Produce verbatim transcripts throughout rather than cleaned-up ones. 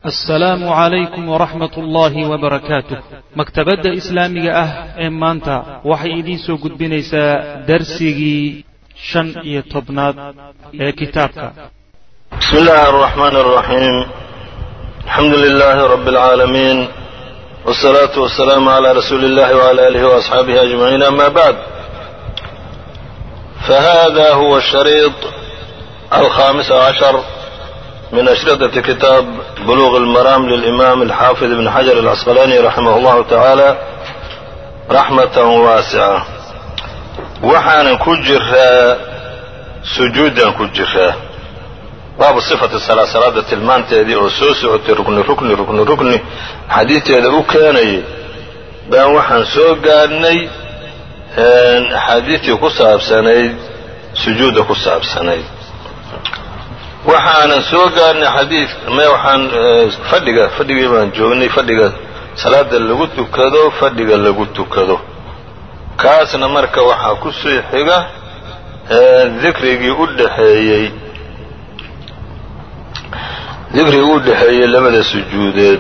السلام عليكم ورحمة الله وبركاته. مكتبة إسلامية أه إمانتا وحي إدين سو قد بنيسا درسيجي شن يطبنات كتابك. بسم الله الرحمن الرحيم. الحمد لله رب العالمين، والصلاة والسلام على رسول الله وعلى آله وأصحابه أجمعين، أما بعد، فهذا هو الشريط الخامس عشر من أشرطة كتاب بلوغ المرام للإمام الحافظ ابن حجر العسقلاني رحمه الله تعالى رحمة واسعة. waxaanan ku jiraa sujuudan ku jiraa baabu sifati salaa salaada tilmaanteedii oo soo socotay rukni rukni rukni rukni xadiidteeda u keenayay baan waxaan soo gaadhnay axaadiidtii ku saabsanayd sujuudda ku saabsanayd. waxaanan soo gaarnay xadiid me waxaan fadhiga fadhigii baan joognay, fadhiga salaada lagu tukado, fadhiga lagu tukado kaasna marka waxaa ku sii xiga dikrigii u dhaxeeyey dikrigii u dhaxeeyey labada sujuudeed.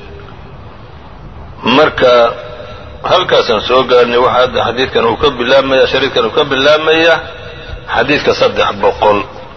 marka halkaasaan soo gaarnay waxaa xadiidkan uu ka bilaabmaya shariidkan uu ka bilaabmaya xadiidka saddex boqol.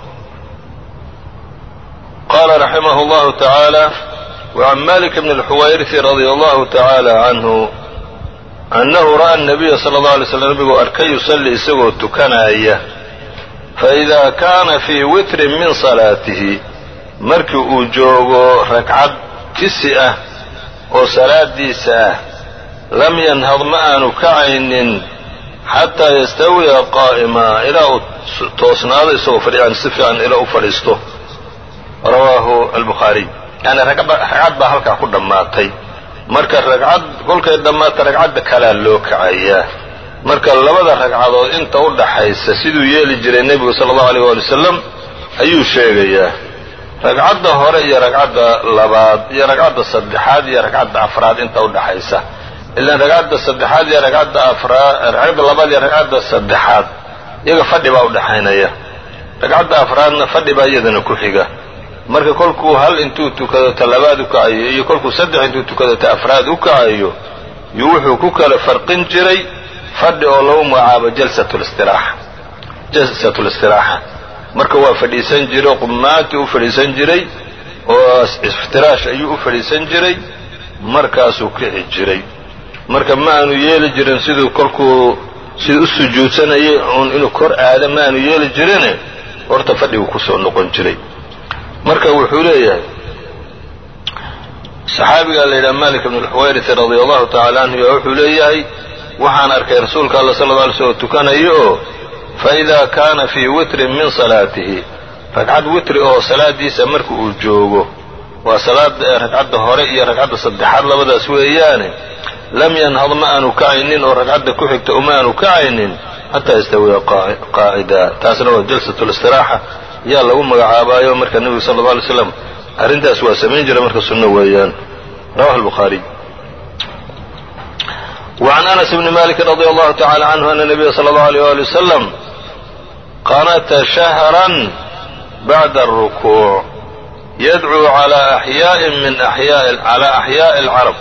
قال رحمه الله تعالى: وعن مالك بن الحويرث رضي الله تعالى عنه أنه رأى النبي صلى الله عليه وسلم نبgu arkay يصلي isagoo tukanaya فإذا كان في witr min صلاaته markii uu joogo ragcad kisi ah oo salaadiisa ah lam yanhad ma aanu kacaynin xataa yastawiya qaa'ima ilaa uu toosnaado isagoo fadhiyan si fiican ilaa u fadhiisto. rawaahu albukhaariy. yani ragcad baa halkaa ku dhammaatay. marka ragcad kolkay dhammaata ragcadda kalaa loo kacayaa. marka labada ragcadood inta u dhaxaysa siduu yeeli jiray nebigu sala allahu alayh waali wasalam ayuu sheegayaa. ragcadda hore iyo ragcadda labaad iyo ragcadda saddexaad iyo ragcadda afraad inta u dhaxaysa. ilaan ragcadda saddexaad iyo ragcadda afraad ragcadda labaad iyo ragcadda saddexaad iyaga fadhi baa u dhaxaynaya. ragcadda afraadna fadhi baa iyadana ku xiga. marka kolkuu hal intuu tukado ta labaad u kacayo iyo kolkuu saddex intuu tukado ta afraad u kacayo yuu wuxuu ku kala farqin jiray fadhi oo lagu magacaabo jalsatulistiraxa jalsatulistiraxa. marka waa fadhiisan jiray, qumaantii u fadhiisan jiray oo iftiraash ayuu u fadhiisan jiray, markaasuu kici jiray. marka ma aanu yeeli jirin siduu kolkuu siduu u sujuudsanayay uun inuu kor aado ma aanu yeeli jirine horta fadhigu kusoo noqon jiray. marka wuxuu leeyahay saxaabigaa la yidhaha malik bn alxuwayrith radia allahu tacala canhu yaa wuxuu leeyahay waxaan arkay rasuulka alla sala alla alay slm oo tukanayo oo faida kaana fii witrin min salaatihi ragcad witri oo salaadiisa marka uu joogo waa salaada ragcadda hore iyo ragcadda saddexaad labadaas weeyaane lam yanhad ma aanu kacaynin oo ragcadda ku xigta uma aanu kacaynin xataa yastawiya qaacida. taasna waa jalsatulistiraxa yaa lagu magacaabaayo marka nebigu sala alla alay slam arrintaas waa samayn jiray marka sunno weeyaan. rawahu albukhaariy. وعن أنس بن مالك رضي الله تعالى عنه أن النبي صلى الله عليه وآله وسلم قنت شهرا بعد الركوع يدعو على أحياء من أحياء على أحياء العرب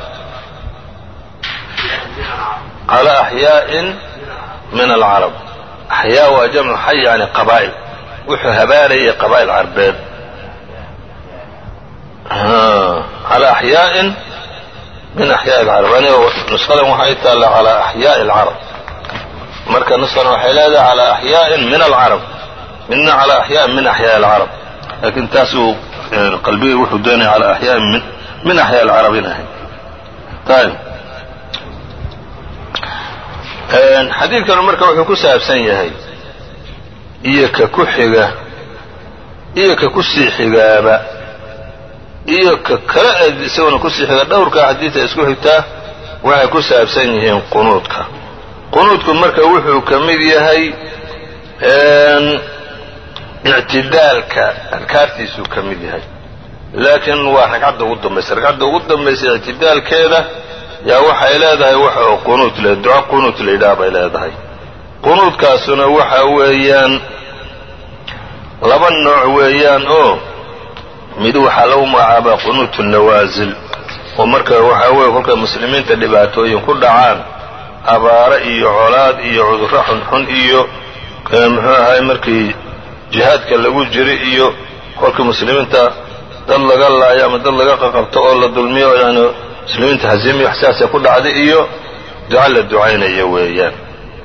على أحياء من العرب. أحياء وجمع حي يعني قبائل wuxuu habaarayay qabaa'il carbeed calaa axyaa'in min axyaa'i alcarab. aniga nushadan waxay taalla calaa axyaa'i alcarab. marka nushadan waxay leedahay calaa axyaa'in min alcarab, midna calaa axyaa'in min axyaa'i alcarab. laakiin taasuu qalbigay wuxuu doonaya calaa axyaa'in min min axyaa'i alcarab in ahayd. ayib xadiidkanu marka wuxuu ku saabsan yahay iyo ka ku xiga iyo ka ku sii xigaaba iyo ka kala eed isaguna ku sii xiga dhowrka xadiidta isku xigtaa waxay ku saabsan yihiin qunuudka. qunuudku marka wuxuu ka mid yahay ictidaalka adkaartiisuu ka mid yahay, laakiin waa ragcadda ugu dambaysa. ragcadda ugu dambaysa ictidaalkeeda yaa waxay leedahay wax oo qunuud le duco qunuud la yidhaha bay leedahay. qunuudkaasuna waxa weeyaan laba nooc weeyaan oo mid waxaa lagu magacaabaa qunuutu nawaasil oo marka waxaa weeye kolkay muslimiinta dhibaatooyin ku dhacaan abaaro iyo colaad iyo cudurro xunxun iyo muxuu ahay markii jihaadka lagu jiri iyo kolkii muslimiinta dad laga laayo ama dad laga qaqabto oo la dulmiyo yani muslimiinta haziimiyo waxsaasa ku dhacday iyo duca la ducaynaya weeyaan.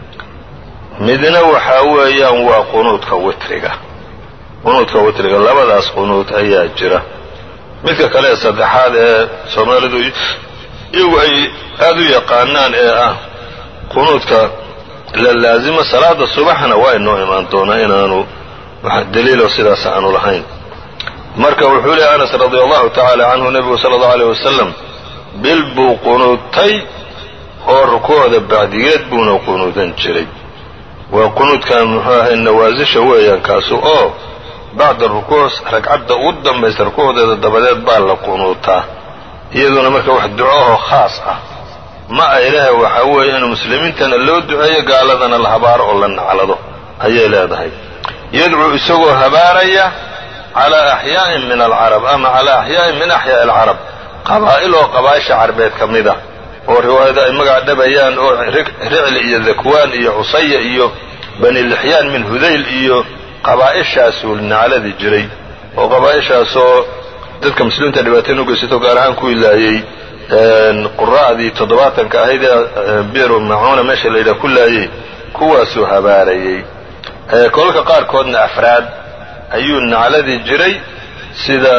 midna waxaa weeyaan waa qunuudka witriga qunuudka witriga labadaas qunuud ayaa jira. midka kale ee saddexaad ee soomaalidu iyagu ay aada u yaqaanaan ee ah qunuudka la laazimo salaada subaxna waa inoo imaan doonaa inaanu wax daliilo sidaas aanu lahayn. marka wuxuu leeyahy anas radia allahu tacaala canhu nebigu sala allahu alayh wasalam bil buu qunuudtay oo rukuucda bacdigeed buuna qunuudan jiray. waa qunuudkan muxuu ahay nawaasisha weeyaan kaasu oo bacda rukuuc ragcadda ugu dambaysa rukuucdeeda dabadeed baa la qunuutaa iyaduna marka wax ducoahoo khaas ah ma ay leehay waxaa weeye inuu muslimiintana loo duceeyo gaaladana la habaaro oo la naclado ayay leedahay. yadcuu isagoo habaaraya calaa axyaa'in min alcarab ama calaa axyaa'in min axyaa'i alcarab qabaa'il oo qabaa'isha carbeed ka mid ah oo riwaayada ay magac dhabayaan oo ricli iyo dakwaan iyo cusaya iyo bani lixyaan min hudayl iyo qabaa'ishaasuu nacladi jiray oo qabaa'ishaasoo dadka muslimiinta dhibaateen u geysato gaar ahaan ku ilaayey quraa'dii toddobaatanka ahayd ee biru macuuna meesha la yidhaha ku laayey kuwaasuu habaarayey. kolka qaarkoodna afraad ayuu nacladi jiray sida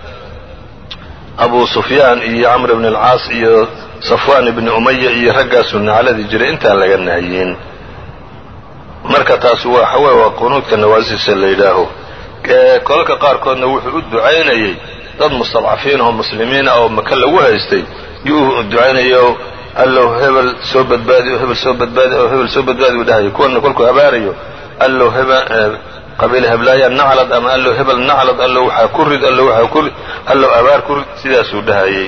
abu sufyaan iyo camr ibn alcaas iyo safwaan ibni umaya iyo raggaasuu nacladi jiray intaan laga nahyin. marka taas waxa weeye waa qunuudka nawaasisha la yidhaaho. kolka qaarkoodna wuxuu u ducaynayey dad mustadcafiin oo muslimiina oo maka lagu haystay yuu u ducaynayo allow hebel soo badbaadi oo hebel soo badbaadi oo hebel soo badbaadi u dhahayo. kuwana kolkuu habaarayo allow hebel qabiil heblaaya naclad ama allow hebel naclad allow waxaa ku rid allow waxaa ku rid allow abaar ku rid sidaasuu dhahayey.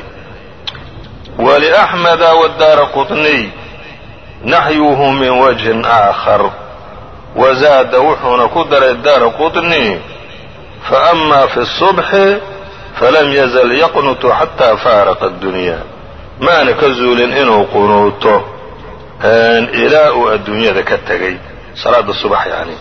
waliaxmeda wadaara qutniy naxyuhu min wajhin aakhar wazaada wuxuuna ku daray daara qutni faama fi الصubxi falam yazal yaqnutu xataa faaraqa addunya maana ka zuulin inuu qunuuto ilaa uu adduunyada ka tegay salaada subax yani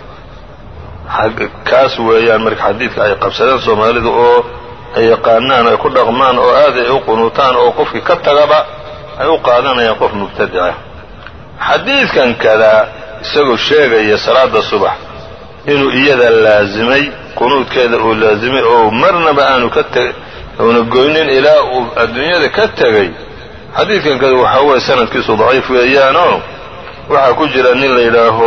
kaas weeyaan marka xadiidka ay qabsadeen soomaalidu oo ay yaqaanaan ay ku dhaqmaan oo aad ay u qunuutaan oo qofkii ka tagaba ay u qaadanayaan qof mubtadica. xadiidkan kadaa isagoo sheegaya salaada subax inuu iyada laazimay qunuudkeeda uu laazimay oo marnaba aanu ka una goynin ilaa uu adduunyada ka tegay. xadiidkan kada waxaa weeye sanadkiisu daciif weeyaanoo waxaa ku jira nin la yidhaaho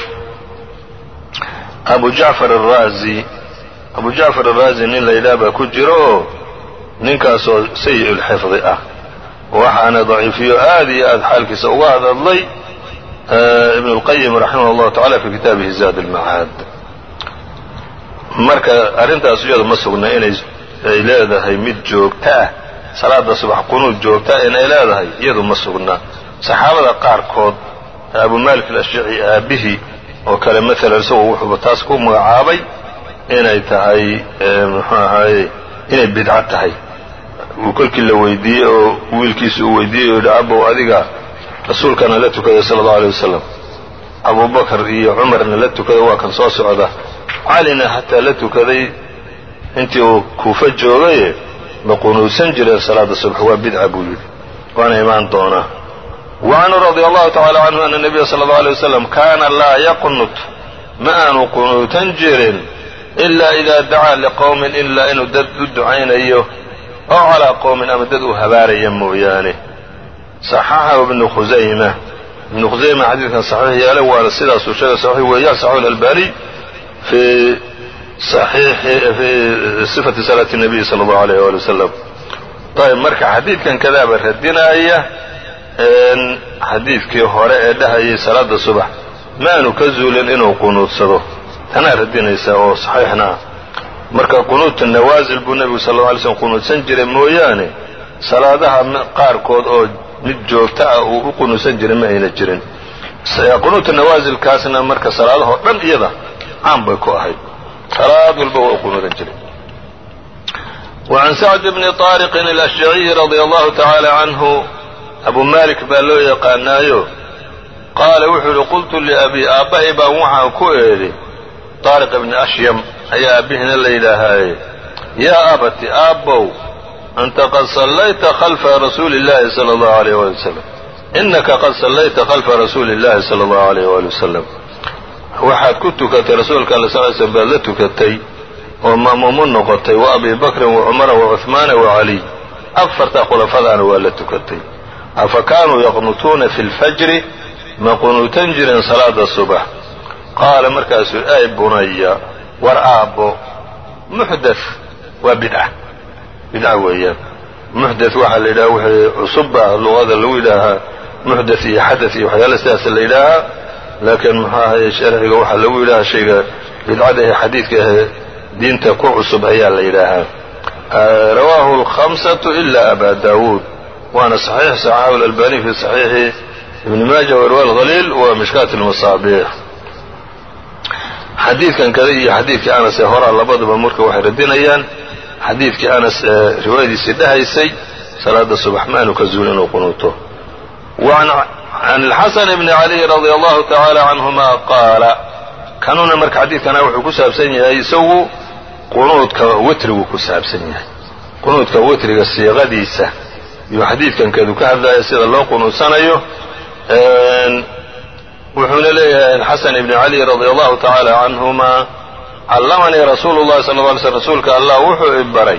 abu jacfar araazi abu jacfar araazi nin la yidhaha baa ku jira oo ninkaasoo sayi' ulxifdi ah waxaana daciifiyo aad iyo aad xaalkiisa uga hadadlay ibn اlqayim raximah اllahu tacala fi kitaabihi zaad almacaad. marka arrintaas iyadu ma sugna inay ay leedahay mid joogta ah salaada subax qunuud joogtaa inay leedahay iyadu ma sugna. saxaabada qaarkood abu malik alashjaci aabihii oo kale maalan isagoo wuxuuba taas ku magacaabay inay tahay muxuu ahaye inay bidco tahay. uu kolkii la weydiiyey oo wiilkiisa uu weydiiyey oo yidhi abow adiga rasuulkana la tukaday sala allahu alay wasalam abubakar iyo cumarna la tukaday waa kan soo socda calina hataa la tukaday intii uu kuufa joogaye ma qunuudsan jireen salaada subx waa bidca buu yidhi waana imaan doonaa. wacanhu radia allahu tacala canhu ana nabiya sala allahu alay wasalam kaana laa yaqnut ma aanu qunuutan jirin ilaa idaa dacaa liqowmin ilaa inuu dad u ducaynayo ow calaa qowmin ama dad uu habaaraya mooyaane. صaxaxahu ibnu khusayma ibnu khusayma xadiidkan saxiix yeelay waana sidaasuu sheegay saxiix weeyaan saxiix alalbani fi fi sifati salaati الnabiy salى اllahu alayh wali wasalam. ayb marka xadiidkan kadaaba radinaya xadiidkii hore ee dhahayay salaada subax maanu ka zuulin inuu qunuudsado tanaa radinaysa oo saxiixna ah. marka qunuutu nawaasil buu nebigu sal lla alay slm qunuudsan jiray mooyaane salaadaha qaarkood oo mid joogta ah uu u qunuudsan jiray ma ayna jirin. qunuutu nawaasilkaasna marka salaadahoo dhan iyada caan bay ku ahayd salaad walba waa u qunuudan jiray. وعن سعد بن طارق الأشجعي رضي الله تعالى عنه أبو مالك baa loo yaqaanaayo qaala wuxuu yihi qultu liأbi aabbahay baan waxaan ku eedhi طaariq ibni ashyam ayaa aabihina la yidhaahaaye yaa abati aabbow anta qad sallayta khalfa rasuuli اllahi salى اllahu عalيyh wali wasalam inaka qad sallayta khalfa rasuuli اllahi salى اllahu عalيyh wali wasalam waxaad ku tukatay rasuulka alla sal slm baad la tukatay oo ma'muumu noqotay wa abi bakrin wa cumara wa cuثmaana wa caliy afartaa khulafadaana waa la tukatay afa kaanuu yaqnutuuna fi اlfajri ma qunuutan jireen salaada subax qaala markaasuu ay bunaya war aabbo muxdaث waa bidca bidca weeyaan muxdaث waxaa la yidhaha wixii cusubba luqada lagu yidhaahaa muxdaث iyo xadaث iyo waxyaala sidaas la yidhaahaa laakiin muxuu ahaye sharciga waxaa lagu yidhahaa shayga bidcada ee xadiidka ahee diinta ku cusub ayaa la yidhaahaa rawaahu الkhamsaةu إila aba daawuud waana صaxiix saxaxahu اlalbani fi صaxiixi ibn maaja warwa اlhaliil wa mishkaat اlmasaabiix xadiidkan kada iyo xadiidkii anas ee horaa labaduba marka waxay radinayaan xadiidkii anas ee riwaayadiisii dhahaysay salaada subax maanu ka zuul inuu qunuuto can اlxasan bni caliy radi allahu tacaala canhuma qaala kanuna marka xadiidkana wuxuu ku saabsan yahay isagu qunuudka witrigu ku saabsan yahay qunuudka witriga siiqadiisa iyuu xadiidkan keedu ka hadlaya sida loo qunuudsanayo wuxuuna leeyahay xasan ibni cali radi allahu tacaala canhuma callamanii rasuulu llahi sala lla alay slm rasuulka allah wuxuu i baray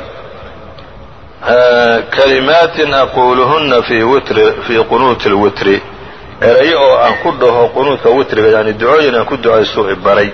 kalimaatin aquuluhunna fii witri fii qunuuti lwitri erayo oo aan ku dhaho qunuudka witriga yani ducooyin aan ku ducaystuu i baray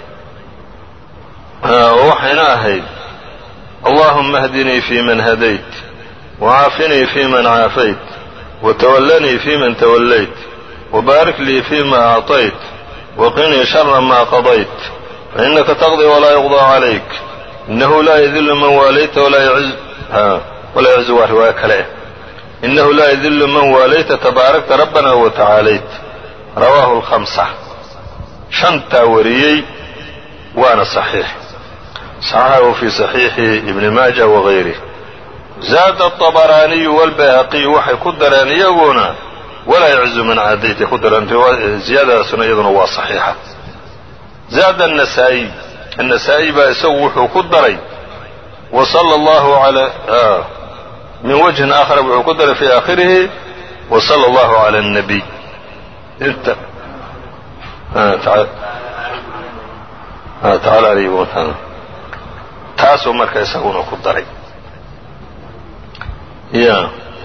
waxayna ahayd allahuma hdinii fi man hadayt وعaafinii fi man caafayt وتwlnii fi man تwlayt وbaarik lii fيma أعطayt وqinii شhara ma qضayt faإnaka تqضي وlaa يqضى عlayk inahu laa ydilu man waalayta walaa yعز waa riwaayo kale inahu laa ydilu man waalayta tabaarakta rabbana وتacaalayt rawaahu الخamسة shantaa wariyey waana صaxiix صaxaxahu fi صaxiixi ibni maaja وغayrih zaada الطabaraaniyu wاlbayhaqiyu waxay ku dareen iyaguna walaa yعzu man caadayt ay ku dareen ziyaadadaasuna iyaduna waa صaxiixa zaada النasaaئي النasaaئي baa isagu wuxuu ku daray وصلى الله على min wجهin آkhر wuxuu ku daray fي آkhirihi وصلى الله عlى النبي inta taعala alayhi wataala taasuu marka isaguna ku daray ya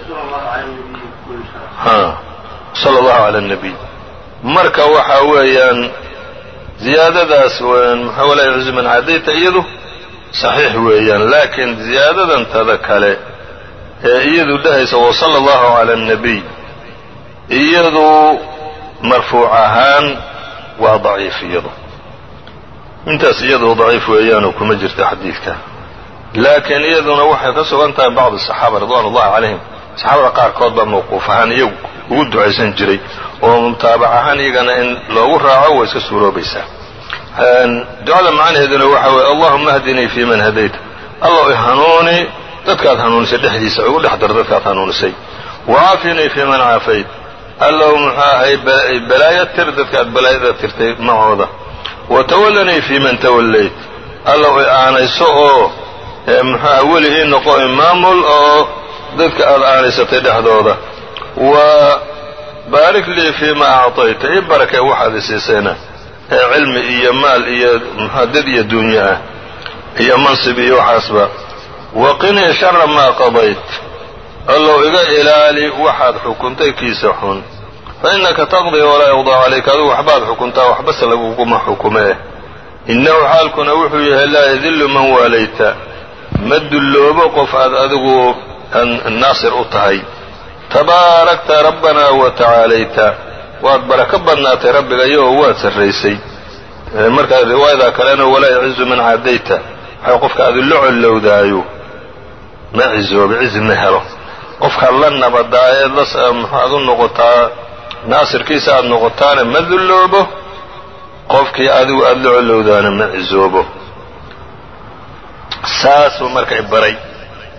صلى الله على النبي marka waxa weeyaan ziyaadadaas walaa yعز man caadayta iyadu صaxiix weeyaan laakiin ziyaadadan tada kale ee iyadu dhahaysa وصلى الله على النبي iyadu marfuuc ahaan waa ضaciif iyadu intaas iyadu ضaciif weeyaanoo kuma jirta xadiidka laakiin iyaduna waxay ka sugan tahay bacd الصaxaaba ridwan ullahi calayhim saxaabada qaarkood baa mawquuf ahaan iyagu ugu ducaysan jiray oo mutaabac ahaan iyagana in loogu raaco way iska suuroobaysaa ducada macnaheeduna waxa weeye allahuma hdinii fi man hadayta allow i hanuuni dadkaad hanuunisay dhexdiisa ugu dhex dar dadkaad hanuunisay wacaafinii fi man caafayt allow muxuu ahay balaaya tir dadkaad balaayada tirtay macooda watawallanii fi man tawallayt allow i aanayso oo muxuuha weli ii noqo imaamul oo dadka aad aanaysatay dhexdooda wa baarik lii fiima acطayta ii barakay waxaad isiisayna ee cilmi iyo maal iyo mxua dad iyo duunyo ah iyo mansib iyo waxaasba waqinii shara maa qadayt allow iga ilaali waxaad xukuntay kiisa xun fainaka taqdii walaa yuqdaa calayka adigu waxbaad xukuntaa waxbase laguguma xukumee innahu xaalkuna wuxuu yahay laa yadilu man waalayta ma dulloobo qof aad adigu naasir u tahay tabaarakta rabbanaa wa tacaalayta waad barako badnaatay rabbigayo oo waad sarraysay markaa riwaayadaa kalena walaa yacizu man caadayta waxay qofka aad la collowdaayo ma cizooba cizi ma helo qofka la nabadaa ee maxaad u noqotaa naasirkiisa aad noqotaana ma dulloobo qofkii adigu aad la collowdaana ma cizoobo saasuu marka baray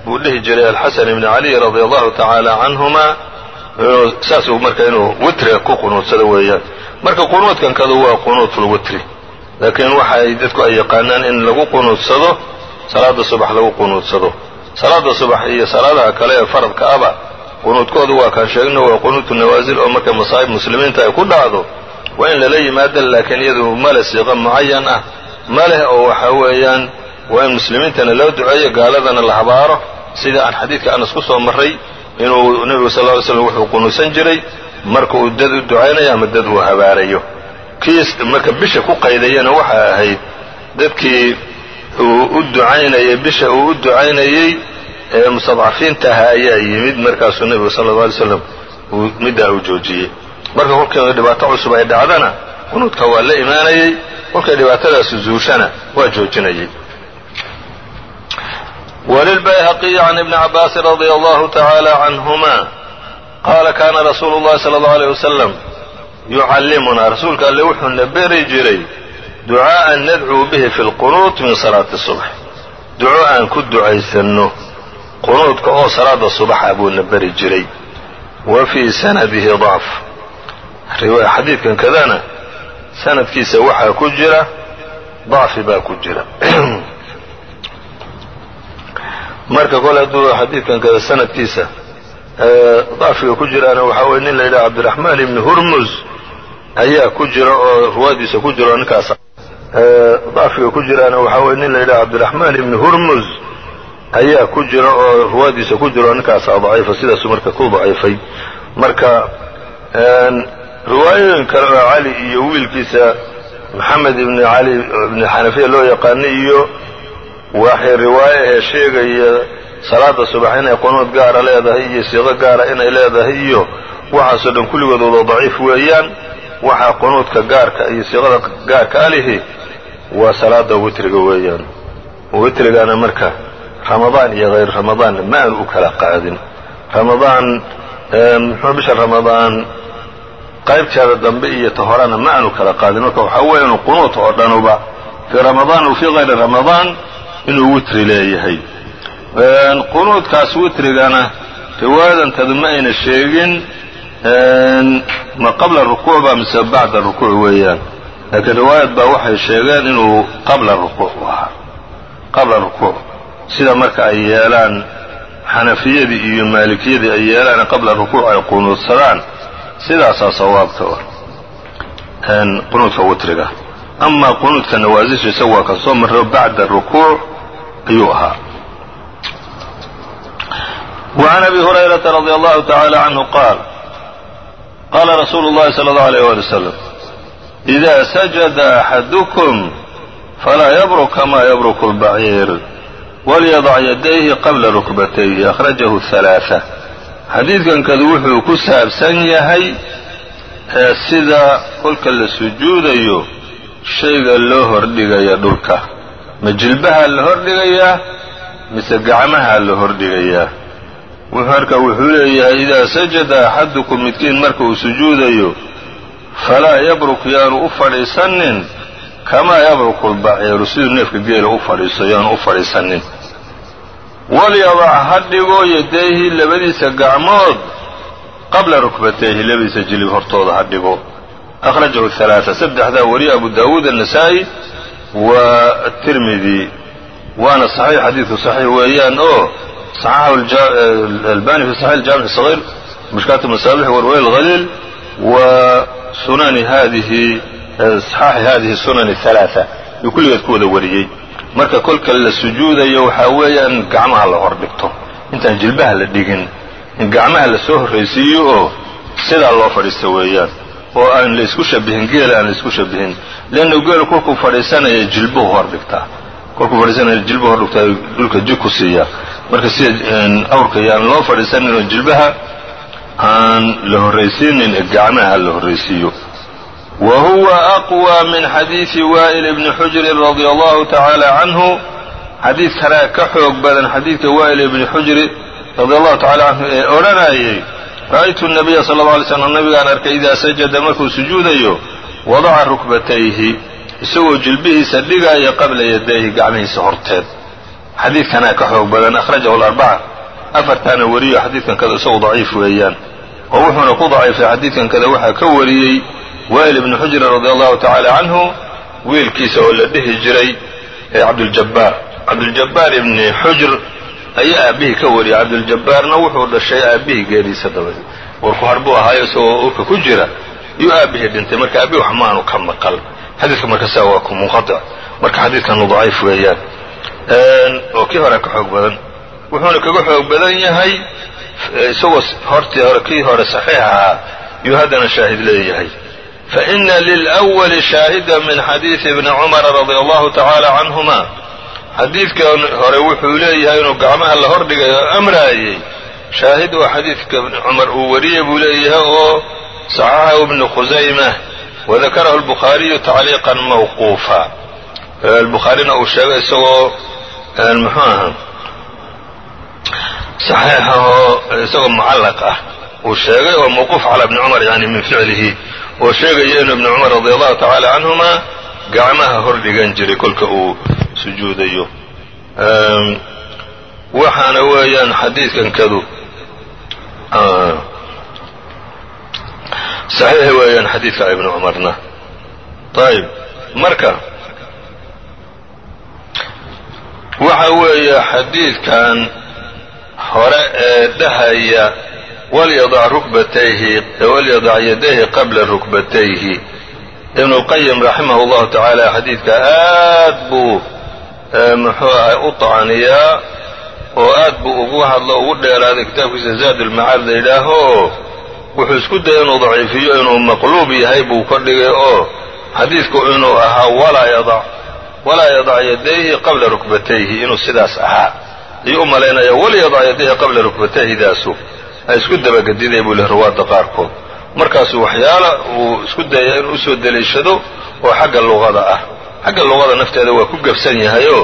buu dhihi jiray alxasan ibni cali radia allahu tacaala canhuma saasuu marka inuu witriga ku qunuudsado weeyaan. marka qunuudkankadu waa qunuudulwitri, laakiin waxay dadku ay yaqaanaan in lagu qunuudsado salaada subax lagu qunuudsado. salaada subax iyo salaadaha kale ee faradka aba qunuudkoodu waa kaan sheegno waa qunuudu nawaasil oo marka masaa'ib muslimiinta ay ku dhacdo waa in lala yimaada, laakiin iyadu male siiqo mucayan ah ma leh oo waxa weeyaan waa in muslimiintana loo duceeyo gaaladana la habaaro, sida aan xadiidka anas ku soo marray inuu nebigu sal lla ly slam wuxuu qunuudsan jiray marka uu dad u ducaynayo ama dad uu habaarayo. kiis marka bisha ku qaydayana waxay ahayd dadkii uu u ducaynayay bisha uu u ducaynayey ee mustadcafiintaha ayaa yimid, markaasuu nebigu sala alla alay slam uu middaa u joojiyey. marka kolkeeda dhibaato cusub ay dhacdana qunuudka waa la imaanayey, kolkay dhibaatadaasi zuushana waa joojinayey. وللبyهقي عن ابن عباس رضي الله تعالى عنهما قال كان رsuuل اللhi صلى الله عليه وسلم يعلمنا rasuulka alle wuxuuna beri jiray duعاءa ندcوu bه في القنوط min صلاaة الصبح, duco aan ku ducaysano qunuudka oo salaada subaxa buuna beri jiray. wa fii sanadihi ضacf, xadiidkan kadana sanadkiisa waxaa ku jira ضacfi baa ku jira. marka kole hadduu xadiidkan kada sanadkiisa dacfiga ku jiraana waxaa weye nin la yidhaha cabdiraxmaan ibni hurmuz ayaa ku jira oo ruwaadiisa ku jiro ninkaas dacfiga ku jiraana waxaa weye nin la yidhaha cabdiraxmaan ibni hurmuz ayaa ku jira oo ruwaadiisa ku jiro ninkaasa daciifa, sidaasu marka ku daciifay. marka riwaayooyin kale oo cali iyo wiilkiisa maxamed ibni cali ibni xanafiya loo yaqaana iyo waxay riwaaye ee sheegaya salaada subax inay qunuud gaara leedahay iyo siiqo gaara inay leedahay iyo waxaasoo dhan kulligood wada daciif weeyaan. waxaa qunuudka gaarka iyo siiqada gaarka alihi waa salaada witriga weeyaan. witrigana marka ramadaan iyo hayr ramadaanna ma aan u kala qaadin. ramadaan muxuu bisha ramadaan qaybteeda dambe iyo ta horena ma aan u kala qaadin. marka waxaa weeye inu qunuud oo dhanuba fii ramadaan wa fii hayri ramadaan inuu witri leeyahay. qunuudkaas witrigana riwaayadantadu ma ayna sheegin ma qabla rukuuc ba mise bacda rukuuc weeyaan, laakiin riwaayad baa waxay sheegeen inuu qabla rukuuc u ahaa, qabla rukuuc sida marka ay yeelaan xanafiyadii iyo maalikiyadii ay yeelaan qabla rukuuc ay qunuudsadaan, sidaasaa sawaabta qunuudka witriga. amaa qunuudka nawaasisha isaga waa kan soo marro bacda rukuuc ayuu ahaa. وعن أبي هريرة رضي الله تعالى عنه قال قال رsuuل اللhi صلى الله عليه ولي وسلم إذا سجد أحدكم فلا يبرك كما يبرك البعير وليضع يديه قبla ركبتيه أخرجه الثلاثة. xadiidkan kadu wuxuu ku saabsan yahay sida kolka la sujuudayo shayga loo hordhigaya dhulka, ma jilbaha la hordhigayaa mise gacmaha la hordhigayaa. marka wuxuu leeyahay idaa sajada axadukum midkiin marka uu sujuudayo falaa yabruk yaanu u fadhiisanin kamaa yabruku albaciiru siduu neefka geela u fadhiiso yaanu u fadhiisanin. walyadac ha dhigo yadayhi labadiisa gacmood qabla rukbatayhi labadiisa jilib hortooda ha dhigo. akhrajahu halaaa saddexdaa wariya abu daawuud annasaa'i wa tirmidi, waana saxiix xadiidku saxiix weeyaan oo صححه الألباني في صحيح الجامع الصغير مشكاة المصابيح والرواية الغليل وسنن هذه صحاح هذه السنن الثلاثة يكل يدكوda wariyey. marka kolka la sujuudayo waxaa weeya in gacmaha la hor dhigto intaan jilbaha la dhigin, in gacmaha la soo horraysiiyo oo sidaa loo fadhiisto weeyaan, oo aan la isku shabihin geela aan la isku shabihin. leanna geelu kolkuu fadhiisanaya jilbuhu hor dhigtaa, kolkuu fadhiisanaya jilbuhu hor dhigtaa dhulka jig ku siiya. marka sida awrka yaan loo fadhiisanin oo jilbaha aan la horraysiinin ee gacmaha la horraysiiyo. wa huwa aqwى min xadiiثi wa'il ibni xujrin radia allahu tacaala canhu, xadiid kanaa ka xoog badan xadiidka wa'il ibni xujri radia allahu tacala canhu ee odhanayay ra'aytu الnabiya sala اlه alay slam nabigaan arkay idaa sajada markuu sujuudayo wadaca rukbatayhi isagoo jilbihiisa dhigaya qabla yadayhi gacmihiisa horteed. xadiidkana ka xoog badan akhrajahu alarbaca afartaana wariyo xadiidkan kada isagu daciif weeyaan oo wuxuuna ku daciifay xadiidkan kada waxaa ka wariyey waa'il ibnu xujr radi allahu tacaala canhu wiilkiisa oo la dhihi jiray cabduljabaar cabduljabaar ibni xujr ayaa aabihii ka wariyay cabduljabaarna wuxuu dhashay aabihii geeriisa dabadi warku har buu ahaayo isagoo urka ku jira iyuu aabihii dhintay marka aabihii wax maanu ka maqal xadiidka marka saa waa ku munqatic marka xadiidkanu daciif weeyaan oo kii hore ka xoog badan wuxuuna kaga xoog badan yahay isagoo hortii hore kii hore saxiix ahaa yuu haddana shaahid leeyahay faina lilأwali shaahida min xadiidi ibni cumara radia allahu tacaala canhuma xadiidkan hore wuxuu leeyahay inuu gacmaha la hordhigay oo amraayey shaahid waa xadiidka ibni cumar uu wariyey buu leeyahay oo صaxaxahu ibnu khusayma wadakarahu albukhaariyu tacliiqan mawquufa albukhaarina uu sheegay isagoo muxuu aha saxiixahoo isagoo mucallaq ah uu sheegay oo mawquuf calaa ibni cumar yani min ficlihi oo sheegaya inuu ibnu cumar radi allahu tacaala canhuma gacmaha hordhigan jiray kolka uu sujuudayo waxaana weeyaan xadiidkan kadu saxiix weeyaan xadiidka ibnu cumarna ayib marka waxa weeye xadiidkan hore ee dhahaya walyadac rukbatayhi walyadac yadayhi qabla rukbatayhi ibnu اlqayim raximah اllahu tacaala xadiidka aad buu muxuu ahay u طacniyaa oo aad buu ugu hadlo ugu dheeraaday kitaabkiisa zaad ulmacaad la yidhaaho wuxuu isku dayay inuu daciifiyo inuu maqluub yahay buu ka dhigay oo xadiidku inuu ahaa walaa yadac walaa yadac yadayhi qabla rukbatayhi inuu sidaas ahaa ayuu u malaynaya walyadac yadayhi qabla rukbatayhidaasu ay isku dabagediday buu leh ruwaadda qaarkood markaasuu waxyaala uu isku dayay inuu usoo deliishado oo xagga luqada ah xagga luqada nafteeda waa ku gebsan yahayoo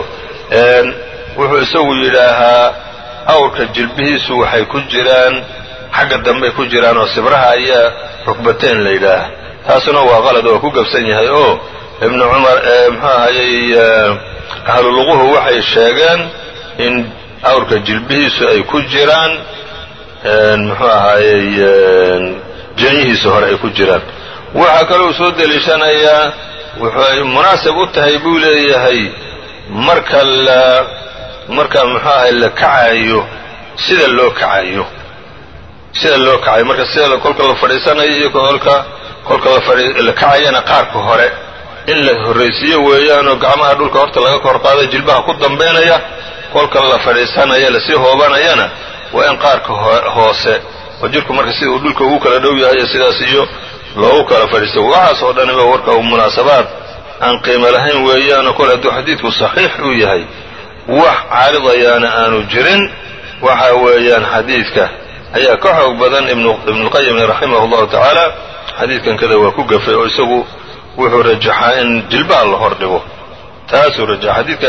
wuxuu isagu yidhaahaa awrka jilbihiisu waxay ku jiraan xagga dambey ku jiraan oo sibraha ayaa rukbateyn la yidhaaha taasuna waa qalad waa ku gebsan yahay oo ibnu cumar muxuu ahayey ahlu luquhu waxay sheegeen in awrka jilbihiisu ay ku jiraan muxuu ahaayey jeenyihiisa hore ay ku jiraan waxaa kaloo soo deliishanayaa wuxuu munaasab u tahay buu leeyahay marka la marka muxuu ahay la kacayo sida loo kacayo sida loo kacayo marka sida kolka la fadhiisanayo iyo kolka kolka la kacayana qaarka hore in la horraysiiyo weeyaanoo gacmaha dhulka horta laga kor qaado jilbaha ku dambaynaya kolka la fadhiisanaya lasii hoobanayana waa in qaarka hoose oo jirku marka sida uu dhulka ugu kala dhow yahay sidaas iyo loogu kala fadhiisto waxaas oo dhaniba warka munaasabaad aan qiimo lahayn weeyaanoo kole hadduu xadiidku saxiix uu yahay wax caaridayaana aanu jirin waxa weeyaan xadiidka ayaa ka xoog badan ibnuulqayim raximah llahu tacaala xadiidkan kada waa ku gafay oo isagu wuxuu rajaxaa in jilbaha la hor dhigo taasuu rajaxa xadiidka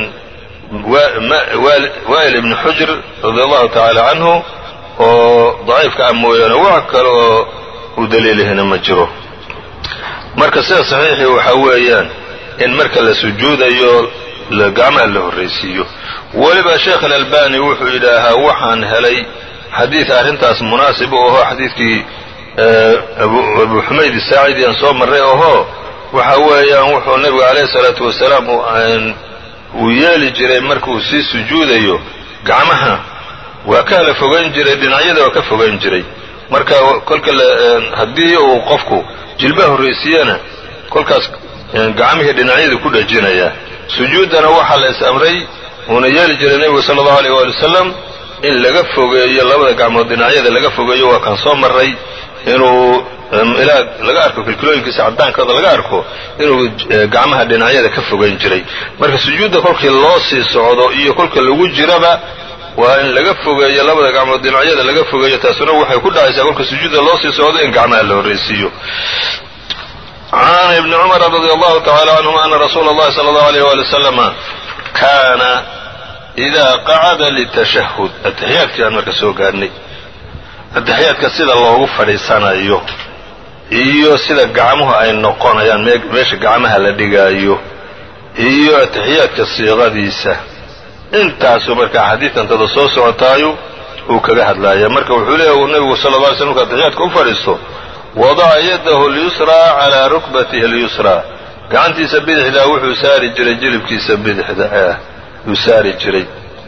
waa'il ibni xujr radi allahu tacaala canhu oo daciifka ah mooyaane wax kale oo uu daliilahina ma jiro marka sida saxiixii waxaa weeyaan in marka la sujuudayo gacmaha la horraysiiyo weliba sheekh alalbani wuxuu yidhaahaa waxaan helay xadiid arrintaas munaasib u ahoo xadiidkii abu xumayd asaacidi aan soo marray ahoo waxa weeyaan wuxuu nebigu calayhi salaatu wasalaam uu yeeli jiray markuu sii sujuudayo gacmaha waa ka la fogayn jiray dhinacyada waa ka fogayn jiray marka kolka haddii uu qofku jilbaha horraysiiyana kolkaas gacmihii dhinacyada ku dhajinayaa sujuuddana waxaa la is amray uuna yeeli jiray nebigu sala allahu alayh waali wasalam in laga fogeeyo labada gacmood dhinacyada laga fogeeyo waa kan soo marray inuu ilaa laga arko kilkilooyinkiisa caddaankooda laga arko inuu gacmaha dhinacyada ka fogayn jiray marka sujuudda kolkii loo sii socdo iyo kolka lagu jiraba waa in laga fogeeyo labada gacmood dhinacyada laga fogeeyo taasuna waxay ku dhacaysaa kolka sujuudda loo sii socdo in gacmaha la horraysiiyo can ibni cumara radi allahu tacala canhuma ana rasuula اllahi salى اllahu alayh wali wasalama kaana idaa qacada litashahud ataxiyaadkii aan marka soo gaarhnay ataxiyaadka sida loogu fadhiisanayo iyo sida gacmuhu ay noqonayaan meesha gacmaha la dhigaayo iyo ataxiyaadka siiqadiisa intaasu marka xadiidantada soo socotaayu uu kaga hadlaaya. marka wuxuu leeyahy nabigu sala lla alay slam marka ataxiyaadka u fadhiisto wadaca yadahu اlyusraa calaa rukbatihi اlyusraa, gacantiisa bidixdaa wuxuu saari jiray jilibkiisa bidixda ah yuu saari jiray.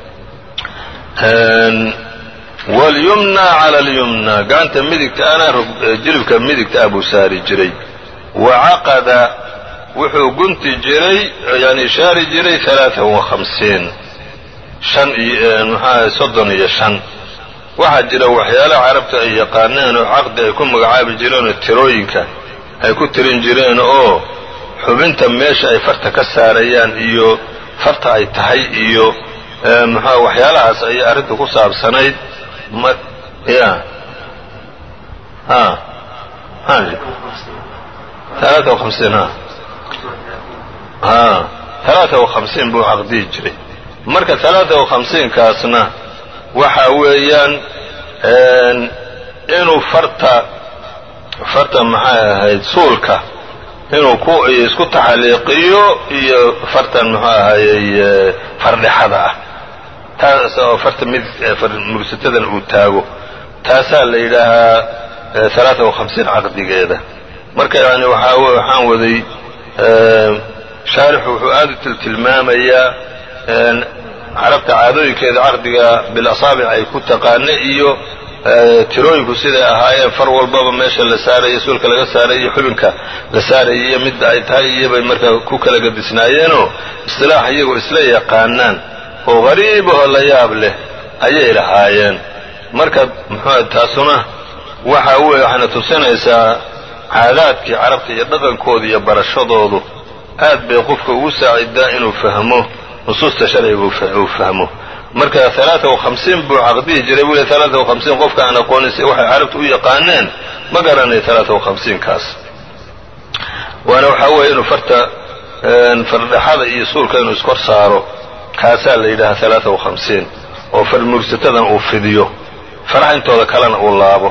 walyumna cala alyumna, gacanta midigta ana jilibka midigta ah buu saari jiray. wacaqada wuxuu gunti jiray yani shaari jiray alaaan وahamsiin shan iyo maxaa soddon iyo shan. waxaa jira waxyaalaha carabta ay yaqaaneen oo caqdi ay ku magacaabi jireen oo tirooyinka ay ku tirin jireen oo xubinta meesha ay farta ka saarayaan iyo farta ay tahay iyo maxaa waxyaalahaas ayay arrinta ku saabsanayd. ya ha alaaan وahamsiin ha ha alaaan وahamsiin buu caqdiyi jiray. marka alaaan وahamsiinkaasna waxa weeyaan inuu farta farta maxay ahayd suulka inuu ku isku taxaliiqiyo iyo fartan muxuu ahayey fardhexada ah, taas oo farta mid mugsatadan uu taago, taasaa la yidhaahaa alaaan وahamsiin caqdigeeda. marka yani waxa waxaan waday shaarixu wuxuu aad u tilmaamayaa carabta caadooyinkeeda caqdiga bilasaabic ay ku taqaana iyo tirooyinku siday ahaayeen, far walbaba meesha la saaraya suulka laga saaraya iyo xubinka la saaraya iyo midda ay tahay iyobay marka ku kala gadisnaayeenoo istilaax iyagoo isla yaqaanaan oo qariibahoo la yaab leh ayay lahaayeen. marka muxuu taasuna waxa weeye waxayna tusinaysaa caadaadkii carabta iyo dhaqankooda iyo barashadoodu aad bay qofka ugu saacidaa inuu fahmo nusuusta sharciga uu fahmo. marka alaaan وahamsiin buu caqdihi jiray buu le alaaan وahamsiin qofka aan aqoonin si waxay carabtu u yaqaaneen ma garanayo alaaan وahamsiinkaas. waana waxaa weeye inuu farta fardhexada iyo suulka inuu iskor saaro, kaasaa la yidhaha alaaan وahamsiin, oo far mugsatadan uu fidiyo faraha intooda kalena uu laabo.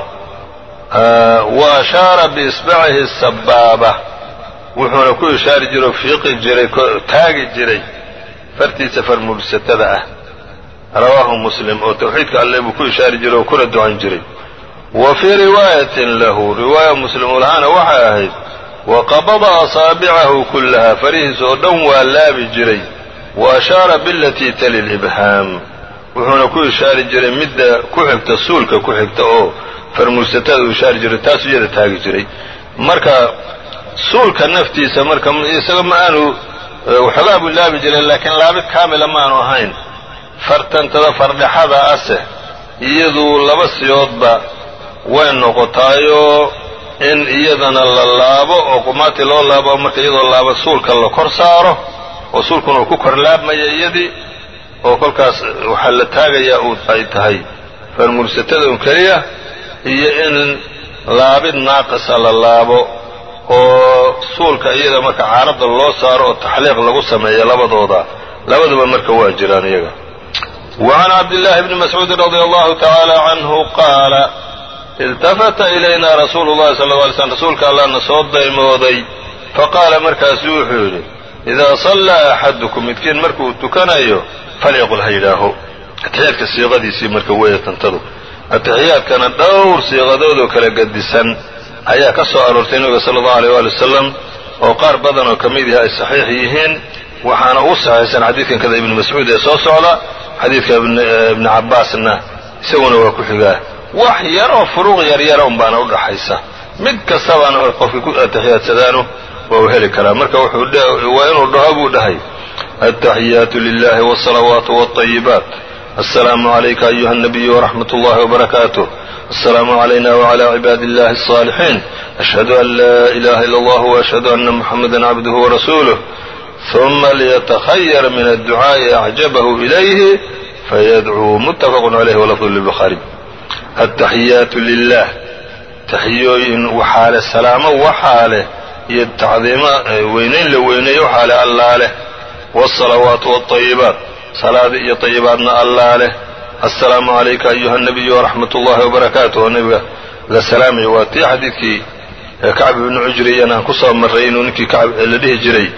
wa ashaara biisbacihi الsabaaba, wuxuuna ku ishaari jiray oo fiiqi jiray taagi jiray fartiisa far mugsatada ah. rawaahu muslim, oo tawxiidka alle buu ku ishaari jiray oo kuna ducan jiray. wa fii riwaayatin lahu, riwaaya muslim u lahaana waxay ahayd waqabada asaabicahu kullaha, farihiisa oo dhan waa laabi jiray. wa ashaara bilatii tali libhaam, wuxuuna ku ishaari jiray midda ku xigta suulka ku xigta oo farmugsatada uu ishaari jiray, taasuu iyada taagi jiray. marka suulka naftiisa marka isaga ma aanu waxoogaa buu laabi jiray, laakiin laabid kaamila ma aanu ahayn. fartantada fardhexada ase iyadu laba siyoodba way noqotaayoo in iyadana la laabo oo qumaati loo laabo, marka iyadoo laaba suulka la kor saaro oo suulkuna uu ku kor laabmaya iyadii, oo kolkaas waxaa la taagayaa uu ay tahay farmugsatada un keliya, iyo in laabid naaqisa la laabo oo suulka iyada marka caaradda loo saaro oo taxliiq lagu sameeyo labadooda, labaduba marka waa jiraan iyaga. وعn cabdاللahi bni mascuudi radي allahu taعaalى canhu qaala iltafata ilayna rasuulu الlahi sal اه alay slm, rasuulka allahna soo daymooday faqaala markaasuu wuxuu yidhi idaa صallaa axadukum midkiin markuu tukanayo falyaqul ha yidhaaho. atixiyaadka siiqadiisii marka weeye tantadu. atixiyaadkana dhowr siiqadoodoo kala gadisan ayaa ka soo aroortay nabiga sala allahu alayh waali wasalam oo qaar badan oo ka mid yahi ay saxiix yihiin. waxaana ugu saxiixsan xadiidkan kada ibnu mascuud ee soo socda, xadiidka ibni cabbaasna isaguna waa ku xigaa. wax yar oo furuuq yaryara un baana udhaxaysa, mid kastabaana qofkii ku atixiyaadsadaanu waa uu heli karaa. marka wuxuu waa inuu dhaho buu dhahay altaxiyaatu lilahi wالsalawaatu wالطayibaat aلsalaamu عalayka ayuha الnabiyu wraxmat اllahi وbarakaatuh aلsalaamu عalayna وعlى cibaadi اllahi الصاalixiin ashhadu an laa ilaha ila اllah وashhadu ana muxamada cabduhu وrasuuluh ثuma liyتkhayr min الducaaءi أعjabahu إlayhi fayadcuu mutafaq عalayh walafظ lلbukhaari. الtaxiyaatu lilah, taxiyooyin waxaa leh, salaamo waxaa leh, iyo tacdiimo weynayn la weyneeyo waxaa leh allaa leh. والصalawaat والطayibaat, salaada iyo طayibaadna allaa leh. aلsalaamu عalayka ayuha الnabiyu وraxmat اllahi وbarakaatuh, oo nabiga la salaamayo. waa tii xadiidkii kacb ibnu cujriyan aan ku soo marray inuu ninkii kacb la dhihi jiray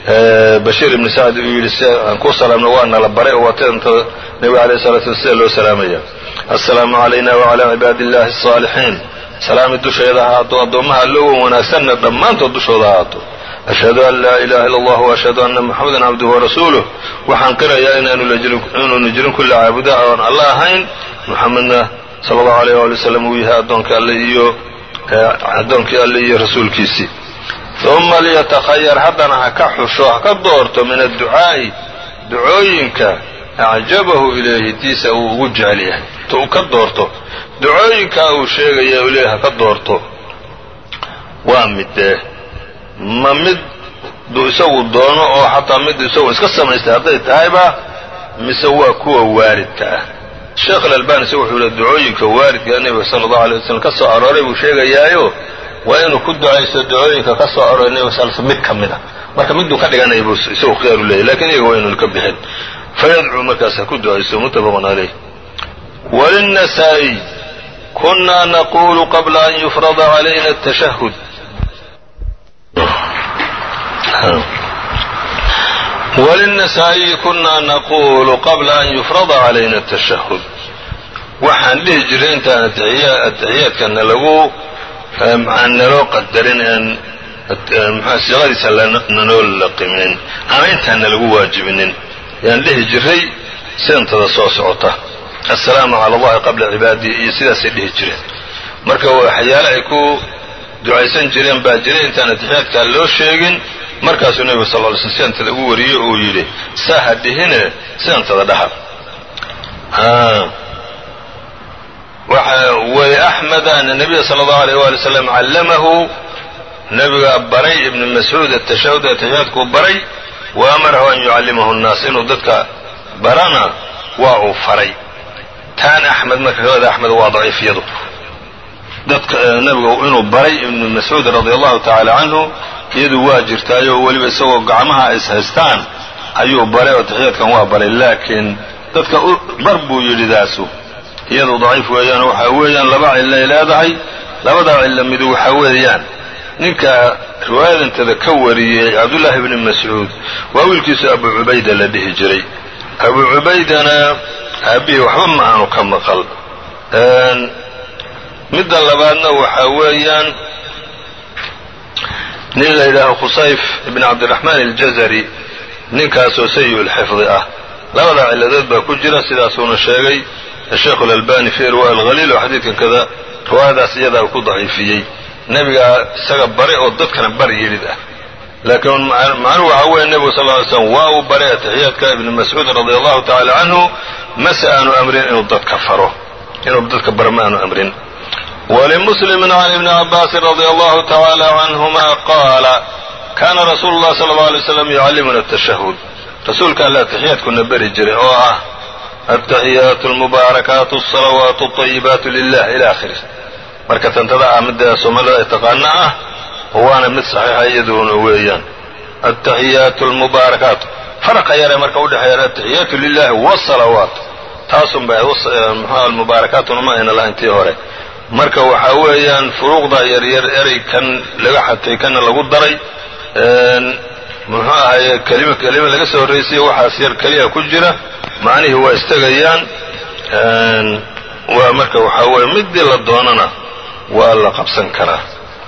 bashiir ibni sacd uu yidhi si aan ku salaamno waana la baray oo waatanta nebiga alayh salatu wasala sida loo salaamaya assalaamu calayna wacalaa cibaadi illahi الصaalixiin salaami dusheeda ahaato addoommaha allowan wanaagsanna dhammaantood dushooda ahaato ashhadu an laa ilaha illa allah waashhadu anna muxamadan cabduhu warasuuluh waxaan qirayaa inaanu jirin kulla caabuda oon alla ahayn muxamedna sala allahu alayh waali wasalam uu yahay addoonka alle iyo addoonkii alle iyo rasuulkiisii uma liyatakhayar haddana ha ka xusho ha ka doorto min adducaa'i ducooyinka acjabahu ilayhi tiisa uu ugu jecel yahay ta uu ka doorto ducooyinkaa uu sheegaya u leeyahy ha ka doorto waa midee ma mid duu isagu doono oo xataa mid isagu iska samaystay hadday tahayba mise waa kuwa waaridka ah sheekh alalbani isagu wuxuu yihi ducooyinka waaridka nebiga sala allahu alay wasalam ka soo arooray buu sheegayaayo waa inuu ku ducaysto ducooyinka ka soo arooray nebiga sal sl mid ka mid a marka miduu ka dhiganaya buu isagu khiyaar u leeyahy lakin iyaga waa inuun ka bixin fayadcuu markaas ha ku ducaysto muttafaqun calayh walinnasaa-i kunaa naqulu qabla an yufrada calayna atashahud walinnasaa-i kunaa naqulu qabla an yufrada calayna atashahud waxaan dhihi jiray intaan atixiyaadkana lagu aan naloo qadarin aan siiqadiisa nanoo laqiminin ama intaana lagu waajibinin yaan dhihi jiray sidantada soo socota assalaamu cala allahi qabla cibaadihi iyo sidaasay dhihi jireen marka waxyaale ay ku ducaysan jireen baa jiray intaan atixiyaadkaa loo sheegin markaasuu nebigu sal ly slm sidantada ugu wariyey uu yidhi saa ha dhihine sidantada dhaha wliaxmeda ana nabiya sala allahu alayh wali wasalam callamahu nebigaa baray ibnu mascuud atashahud atixiyaadkuu baray wa amarahu an yucallimahu nnaas inuu dadka barana waa uu faray taan axmed marka riwaayada axmed waa daciifiyadu dadka nebiga inuu baray ibnu mascuud radi allahu tacaala canhu iyadu waa jirtaayo weliba isagoo gacmaha is haystaan ayuu baray oo atixiyaadkan waa baray laakiin dadka bar buu yidhi daasu iyadu daciif weeyaan waxaa weeyaan laba cillay leedahay labadaa cillo midu waxaa weeyaan ninka riwaayadantada ka wariyey cabdullaahi bni mascuud waa wiilkiisu abu cubayda la dhihi jiray abu cubaydana aabihii waxba ma aanu ka maqal midda labaadna waxaa weeyaan nin la yidhaaho khusayf ibn cabdiraxmaan aljazari ninkaasoo sayi lxifdi ah labadaa cilladood baa ku jira sidaasuuna sheegay sheekhu alalbani fi irwa alhaliil oo xadiidkan kada riwaayadaas iyadaa ku daciifiyey nebigaa isaga bare oo dadkana bar yidhid ah laakiin macnuhu waxaa weeye nebigu sal ly slam waa uu baray atixiyaadka ibni mascuud radi allahu tacala canhu mase aanu amrin inuu dadka faro inuu dadka bar ma aanu amrin walimuslimin can ibni cabaasin radi allahu tacala canhuma qaala kana rasuulu llahi sala allau alay slam yucallimuna atashahud rasuulka alle atixiyaadkuna beri jiray oo ah altaxiyaatu almubaarakaatu alsalawaatu alطayibaatu lilah ila akhirih marka tantada ah midda soomaalida ay taqaana ah waana mid saxiixa iyaduuna weeyaan altaxiyaatu almubaarakaatu faraqa yare marka udhexeeya altaxiyaatu lilahi wasalawaat taasun bay mxua almubaarakaatuna ma ayna lahayntii hore marka waxaa weeyaan furuuqda yaryar erey kan laga xatay kana lagu daray muxuu ahaye kelima kelima laga soo horraysiya waxaas yar keliya ku jira macnihii waa istagayaan waa marka waxaa weeye midii la doonana waa la qabsan karaa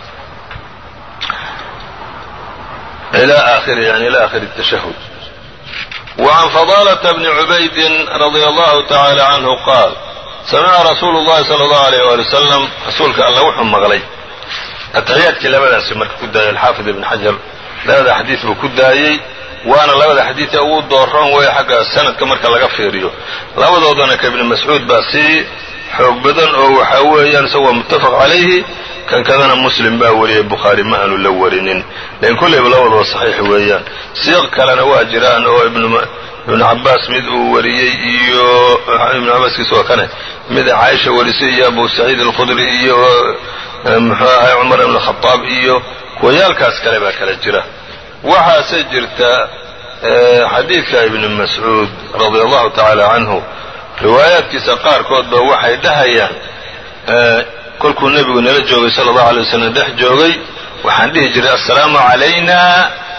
ila akhiri yani ila akhiri التashahud وعan fضالة بن عubayd radي الlahu taعalى عanhu qaal samica rasuulu الlahi salى الlahu عalيه wali وsلم rasuulka alla wuxuu maqlay ataxiyaadkii labadaasi marka ku daayay alxaafid ibn xajar labada xadiid buu ku daayey waana labada xadiidee ugu dooran weeye xagga sanadka marka laga fiiriyo labadoodana ka ibni mascuud baa sii xoog badan oo waxaa weeyaan isagoo muttafaq calayhi kan kadana muslim baa wariyey bukhaari ma aanu la warinin lakin kollayba labadaba saxiix weeyaan siiq kalena waa jiraan oo ibnu cabaas mid uu wariyey iyo ibnu cabaaskiisa waa kane mid caaisha warisay iyo abu saciid alkhudri iyo muxuu ahay cumar ibn khadaab iyo kuwayaalkaas kale baa kala jira waxaase jirta xadiidka ibni mascuud radia allahu tacaala canhu riwaayaadkiisa qaarkood ba waxay dhahayaan kolkuu nebigu nala joogay sala allahu alay wasalam dhex joogay waxaan dhihi jiray assalaamu calayna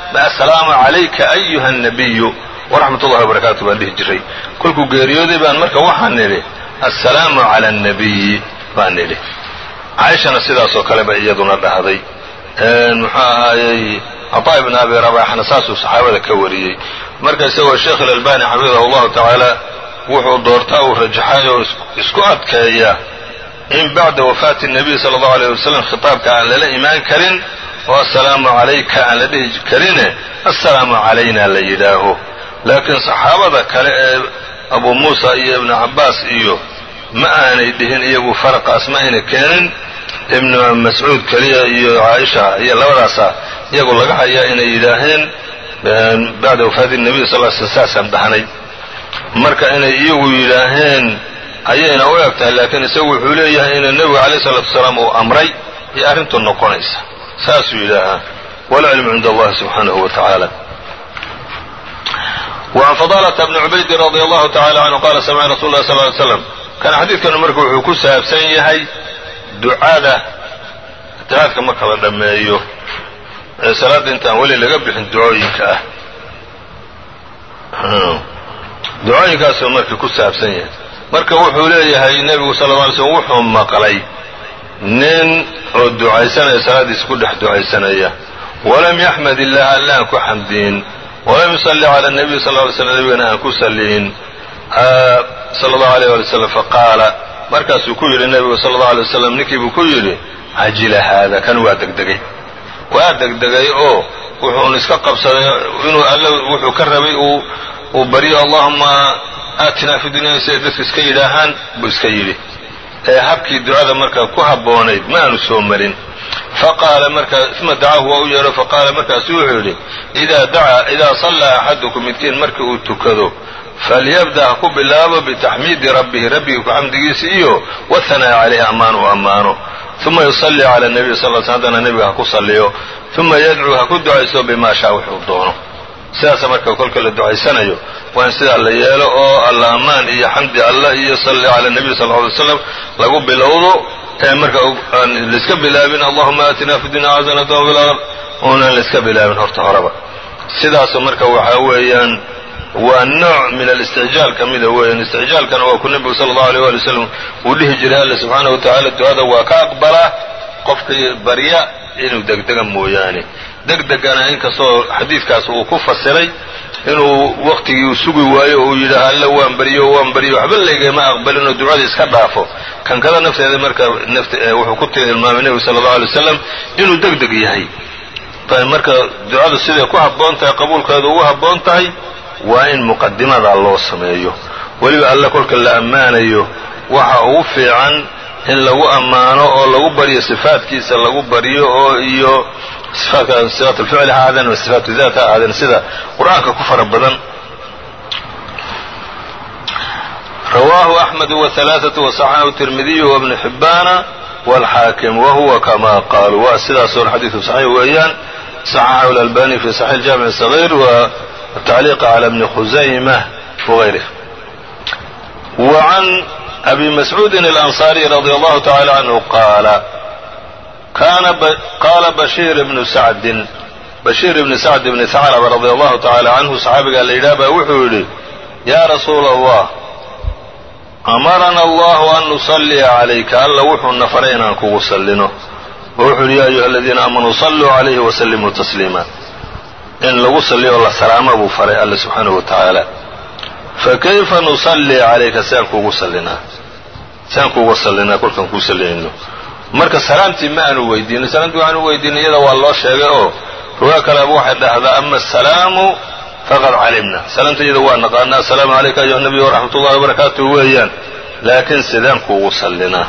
assalaamu calayka ayuha الnabiyu waraxmat ullahi wabarakaatu baan dhihi jiray. kolkuu geeriyooday baan marka waxaan nidhi assalaamu cala الnabiyi baan nidhi. caaishana sidaasoo kale ba iyaduna dhahday. muxuu ahaayey caطaa ibn abi rabaxna saasuu saxaabada ka wariyey. marka isagoo sheekh اlalbani xafidahu اllahu tacaala wuxuu doortaa uu rajaxay oo isku adkeeya in bacda wafaati الnabiy salى اllahu alيyه wasalam khitaabka aan lala imaan karin oo assalaamu calayka aan la dhihi karine assalaamu calayna la yidhaaho. laakiin saxaabada kale ee abu muusa iyo ibnu cabbaas iyo ma aanay dhihin iyagu faraqaas ma ayna keenin. ibnu mascuud keliya iyo caaisha iyo labadaasa iyagu laga hayaa inay yidhaaheen bacda wafaati الnabiy sal l sl saasaan dhahnay. marka inay iyagu yidhaaheen ayayna u eg tahay, laakiin isagu wuxuu leeyahay inuu nebigu alayh الsalatu wasalaam uu amray iyo arrintu noqonaysa saasuu yidhaahaa. wاlcilmu cinda allahi subxaanahu wa tacaala. وعn fضالة بن عubayd رضي الله تعالى عنه qala samca rasul اlah صلى اه عليه وسلم. kan xadiidkanu marka wuxuu ku saabsan yahay ducada atixiyaadka marka la dhammeeyo ee salaadda intaan weli laga bixin ducooyinka ah ducooyinkaasuu marka ku saabsan yahay. marka wuxuu leeyahay nebigu sal اه علي slm wuxuu maqlay nin oo ducaysanaya salaaddiisa ku dhex ducaysanaya walam yaxmad illaah alla aan ku xamdiin walam yusalli cala الnabiy sal ly slm nabigana aan ku salliin sala allahu alayh wali wslam faqaala markaasuu ku yidhi nebigu sala allahu alay wasalam ninkii buu ku yidhi cajila haada kan waa degdegay waa degdegay oo wuxuun iska qabsaday inuu alla wuxuu ka rabay uu uu baryo allahuma aatinaa fi dunya siday dadku iska yidhaahaan buu iska yidhi ee habkii ducada markaa ku habboonayd ma aanu soo marin. faqaala markaa uma dacaahu waa u yeedho faqaala markaasu wuxuu yidhi idaa dacaa idaa sallaa axadukum midkiin markii uu tukado falyabda ha ku bilaabo bitaxmiidi rabbihi rabbigii ku xamdigiisa iyo wahanaa'i calayhi ammaan uu ammaano. uma yusalli cala nabiy sal l sl haddana nebiga ha ku salliyo uma yadcuu ha ku ducayso bimaa shaa wuxuu doono. sidaasa marka kolka la ducaysanayo waa in sidaa la yeelo oo alla ammaan iyo xamdi allah iyo salli cala nabiy sal ly slam lagu bilowdo ee marka aan laiska bilaabin allahuma aatinaa fi dunya xasanatan wa fil aakhirati uunan laiska bilaabin horta horeba. sidaasu marka waxaa weeyaan waa nooc min alisticjaal ka mida weeyaan. isticjaalkana waa ku nebigu sala allahu alيyh wali wasalam uu dhihi jiray alla subxaanahu wa tacaala ducada waa ka aqbalaa qofkii barya inuu degdega mooyaane. degdegana inkastoo xadiidkaas uu ku fasiray inuu waqtigii uu sugi waayo oo uu yidhaaha alla waan baryo waan baryo waxba laygama aqbalin oo ducada iska dhaafo kan kada nafteeda marka wuxuu ku tilmaamay nebigu sala allahu alay wasalam inuu degdeg yahay. marka ducadu siday ku habboon tahay qabuulkeedu ugu habboon tahay waa in muqadimada loo sameeyo. weliba alla kolka la ammaanayo waxa ugu fiican in lagu ammaano oo lagu baryo sifaadkiisa lagu baryo oo iyo sifaadka sifaat alficli ha ahaadeen sifaatu daat ha ahaadeen sida qur-aanka ku fara badan. rawaahu axmed wahalaaثatu wasaxaxahu tirmidiyu wabnu xibbaana wاlxaakim wahuwa kama qaaluu waa sidaasoo xadiidu saxiix weeyaan. صxxaxahu اlalbani fi صaxiix اjaamic الصغيr wالtacliiq calى bni khuزaymة wغayrih. وعn abi mascuudi الأnصاriي radي allahu taعalى canhu qaala qaala bashiir ibnu sacdin bashiir ibni sacd ibni haclaba radi allahu taعala canhu saxaabigaa la yidhaah baa wuxuu yidhi yaa rasuula allah amarana allahu an nusalliya calayka alla wuxuuna faray inaan kugu sallino oo wuxuu yidhi ya ayuha aladiina aamanuu salluu calayhi wasallimuu tasliima in lagu salliyo la salaama buu faray alla subxaanahu wa tacaala. fakayfa nusalli calayka siaan kuugu sallinaa siaan kuuga sallinaa kolkaan kuu sallinayno. marka salaamtii ma aanu weydiino salaamtii waxaanu weydiinay iyada waa loo sheegay oo rugaa kaleaba waxay dhahdaa ama asalaamu faqad calimna salaamta iyada waa naqaana assalaamu calayka ayuha nabiy waraxmat ullahi wabarakaatuh weeyaan laakiin sidaan kuugu sallinaa.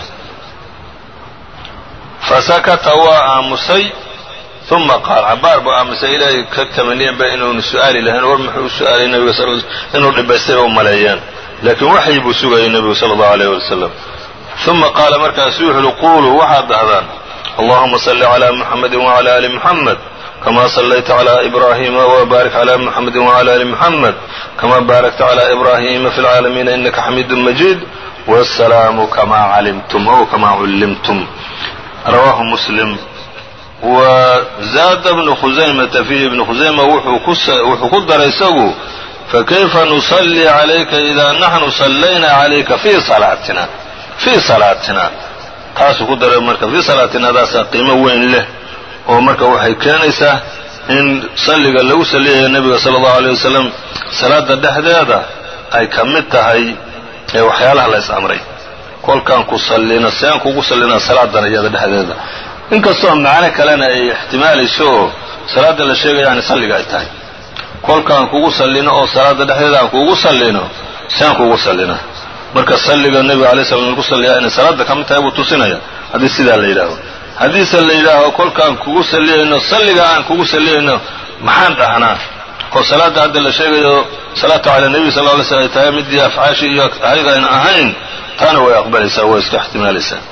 fasakata waa aamusay uma qaal cabaar buu aamusay ilaahay ka tamaniyanba inuunu su'aali lahayn war muxuu u su'aalay nabiga sal inuu dhibaystayba u maleeyaan laakiin waxyi buu sugayay nebigu sala allahu alayh wali wasalam. uma qaala markaasuu wuxu uhi quuluu waxaad dhahdaan allahuma salli calaa muxamadi wacala ali muxamed kama sallayta calaa ibraahiima wbaarik calaa muxamadi wacala ali muxamed kama baarakta calaa ibraahiima fi lcaalamiina inaka xamiidun majiid wasalaamu kamaa calimtum ow kamaa cullimtum. rawaahu muslim وزاد بن خزيمة فيه ابن خزيمة wuxuu ku daray isagu fakayfa nuصلي عalayka إida naxnu صalayna عalayka fii salaatina fii salaatina taasuu ku daray marka fii salaatinadaasa qiimo weyn leh oo marka waxay keenaysaa in salliga lagu saliyayo nebiga salى الlaه عليه wasalam salaada dhexdeeda ay ka mid tahay ee waxyaalaha la is amray kolkaan ku sallina seen kugu sallinaa salaadan iyada dhexdeeda inkastoo macno kalena ay ixtimaalayso oo salaada la sheegaya yani salliga ay tahay kolkaan kugu sallino oo salaada dhexdeeda aan kugu sallino seen kugu sallina marka salliga nebiga alay slam lagu salliyaa inay salaada ka mid tahay buu tusinaya haddii sidaa la yidhaaho haddiise la yidhaaho kolkaan kugu salliyayno salliga aan kugu salliyayno maxaan dhahnaa oo salaada hadda la sheegayo salaatu cala nebiy sal ly slm ay tahay midii afcaashi iyo ayaga ayna ahayn taana way aqbalaysaa way iska ixtimaalaysaa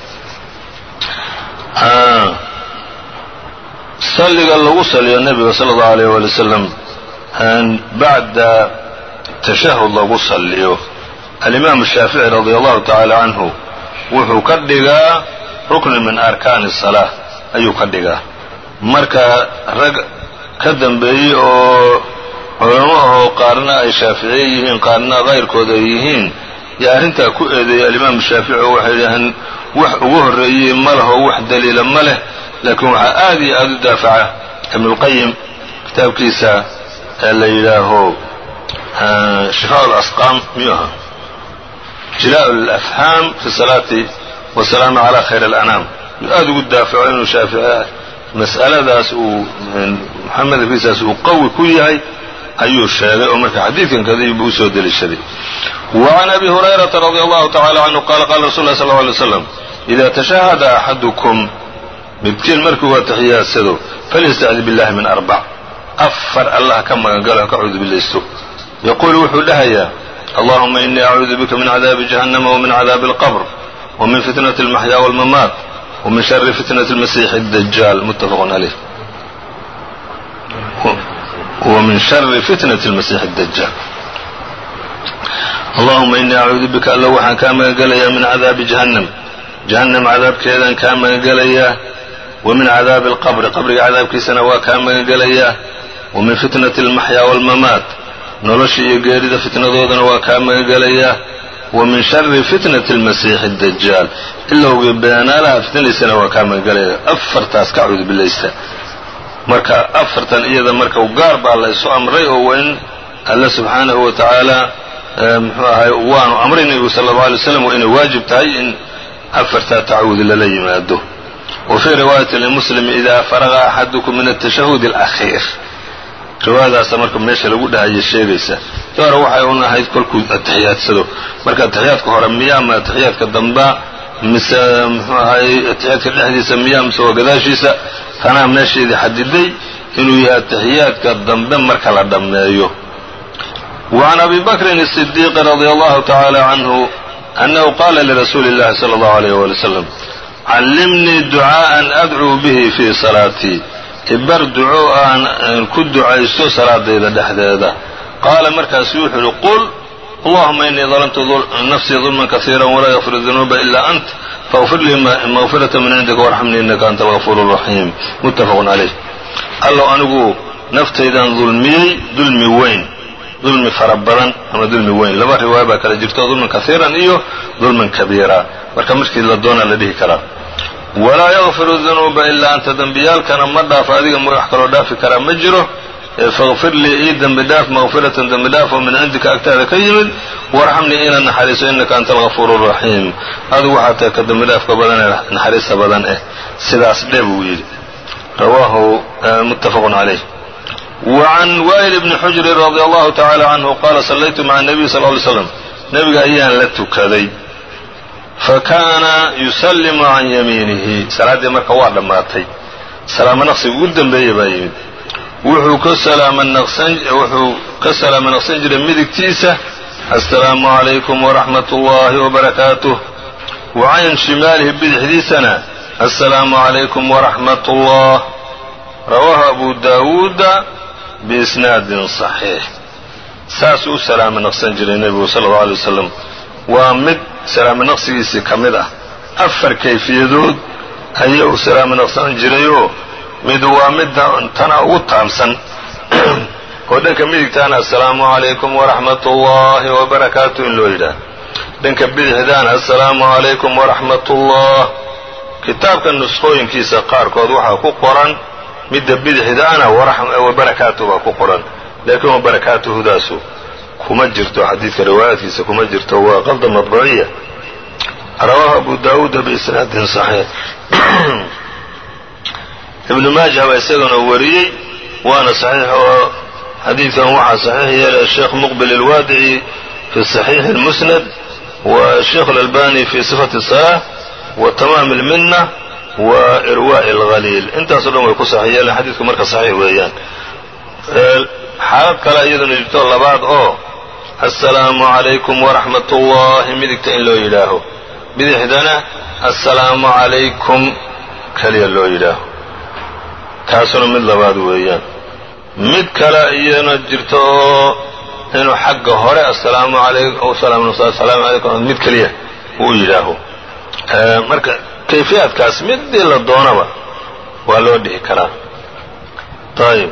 salliga lagu saliyo nebiga sala allahu alayh wali wasalam bacda tashahud lagu saliyo alimaamu shaafici radi allahu tacaala canhu wuxuu ka dhigaa rukni min arkaani الsalaa ayuu ka dhigaa marka rag ka dambeeyey oo culamo ahoo qaarna ay shaaficiye yihiin qaarna kayrkood ay yihiin yaa arrintaa ku eedeeyey alimaamu shaafici oo waxay yidhaaheen wax ugu horreeyey ma leho wax daliila ma leh laakiin waxaa aad iyo aad u daafaca ibnulqayim kitaabkiisa ee la yidhaaho shifaa lasqaam miyuu ahaa jilaa lafhaam fi salaati wasalaami calaa khayr alanaam yuu aad ugu daafaco inuu shaafici mas'aladaas uu maxamed fiisaas uu qawi ku yahay ayuu sheegay oo marka xadiidkan kadib buu usoo deliishaday وعn abi hurayrata radi allahu tacala canhu qala qala rasul lah sal ه alay slam ida tashahada axadukum midkiin markuu atixiyaadsado falyastacid biاllahi min arbac afar allah ka magangalo ka cuudu bilaysto yaquulu wuxuu dhahayaa allahuma inii acuudu bika min cadaabi jahannama wmin cadaabi اlqbr wmin fitnati اlmaxya wاlmamaat wmin shari fitnati اlmasiixi اdajaal muttafaq calayh wmin shari fitnati اlmasiixi اdajaal allahuma inii acuudu bika alla waxaan kaa magangelayaa min cadaabi jahannam jahannam cadaabkeedaan kaa magangelayaa wa min cadaabi alqabri qabriga cadaabkiisana waa kaa magangelayaa wa min fitnati almaxyaa waalmamaat nolosha iyo geerida fitnadoodana waa kaa magangelayaa wa min shari fitnati almasiixi اdajaal ilowgii beenaalaha fitnadiisana waa kaa magangelayaa afartaas ka cuudu bilaysta marka afartan iyada marka gaar baa laysu amray oo waa in alla subxaanahu wa tacaala muxuu ahay waanu amray nebigu sala allau alay waslam waa inay waajib tahay in afartaa tacawud lala yimaado wa fii riwaayati limuslim idaa faraqa axadukum min atashahud alakhiir riwaayadaasa marka meesha lagu dhahaya sheegaysa tii hore waxay un ahayd kolkuu atixiyaadsado marka atixiyaadka hore miyaa ma atixiyaadka dambaa mise muxuu ahay atixiyaadka dhexdiisa miyaa mise waa gadaashiisa tanaa meesheedii xadiday inuu yahay atixiyaadka dambe marka la dhammeeyo وعn أbi bkri الصديq رadي الله تعالى عنه أنه qاla لرasuuli الlahi صلى الله عليه ولي وسلم callimnii ducاءa أdcوu bه fي صلاaتي ibar duco aan ku ducaysto salaadayda dhexdeeda qaala markaasu wuxuu uhi qul اللهma إنii ظلمtu نفسي ظلما كثيرا وlaa يغفir الذنوبa إلا أنت فاغfir lii مغفرة min cindika وارحمnii إنaka أnت الغفور الرحيم متفق عaليه allow anigu naftaydan dulmiyey dulmi weyn dulmi fara badan ama dulmi weyn laba riwaaya baa kala jirto dulman kaiiran iyo dulman kabiira marka markii la doona la dhihi karaa walaa yakfiru dunuuba ilaa anta dembiyaalkana ma dhaafo adiga wax kaloo dhaafi karaa ma jiro faqfir lii ii dembi dhaaf maqfiratan dembi dhaaf oo min cindika agtaada ka yimid warxamnii ina naxariiso innaka anta algafuuru raxiim adigu waxaa tahay ka dembi dhaafka badan ee naxariista badan eh sidaas dhe buu yidhi rawaahu muttafaqun calayh وعn wائل بن xujr رضي الله تعالى عنه qاla صlaytu mعa النبي صلى اه عليه وسلم nebiga ayaan la tukaday fakana yusallimu can yamiinihi salaaddii marka waa dhammaatay salaamo naqsiga ugu dembeeya baa yimid wuxuu ka salaamo naqsan wuxuu ka salaamo naqsan jiray midigtiisa assalaamu عalaykum وraxmat الlahi وbarakaatuه wa can shimaalihi bidixdiisana assalaamu عalaykum وraxmat الlah rawaahu abu daawuuda biisnaadin صaxiix saasuu u salaamo naqsan jiray nebigu sala allau alay wasalam waa mid salaamo naqsigiisii ka mid ah afar kayfiyadood ayuu salaamo naqsan jirayoo mid waa midda tana ugu taamsan oo dhanka midigtaana assalaamu calaykum waraxmat ullaahi wabarakaatu in loo yidhaah, dhanka bidixdaana assalaamu calaykum waraxmat ullah. kitaabka nusqooyinkiisa qaarkood waxaa ku qoran midda bidixdaana wabarakaatu baa ku qoran, laakiin wabarakaatuhudaasu kuma jirto xadiidka riwaayaadkiisa kuma jirto, waa qalda madbuciya. rawaahu abu daawuuda biisnaadin saxiix. ibnu maajah baa isagana wariyey waana saxiix, oo xadiidkan waxaa saxiix yeelay sheekh muqbil alwaadici fi saxiix اlmusnad wa sheekh اlalbani fi sifati الsalaaة wa tamaam اlmina wa irwaaءi اlghaliil. intaaso dhan way ku saxiix yeeleen, xadiidku marka saxiix weeyaan. xaalad kale iyaduna jirto labaad oo assalaamu calaykum waraxmat ullaahi midigta in loo yidhaaho, bidixdana assalaamu calaykum keliya loo yidhaaho, taasuna mid labaad weeyaan. mid kale iyana jirto oo inuu xagga hore assalaamu calaykum mid keliya uu yidhaaho. marka kayfiyaadkaas midii la doonaba waa loo dhihi karaa. ayb.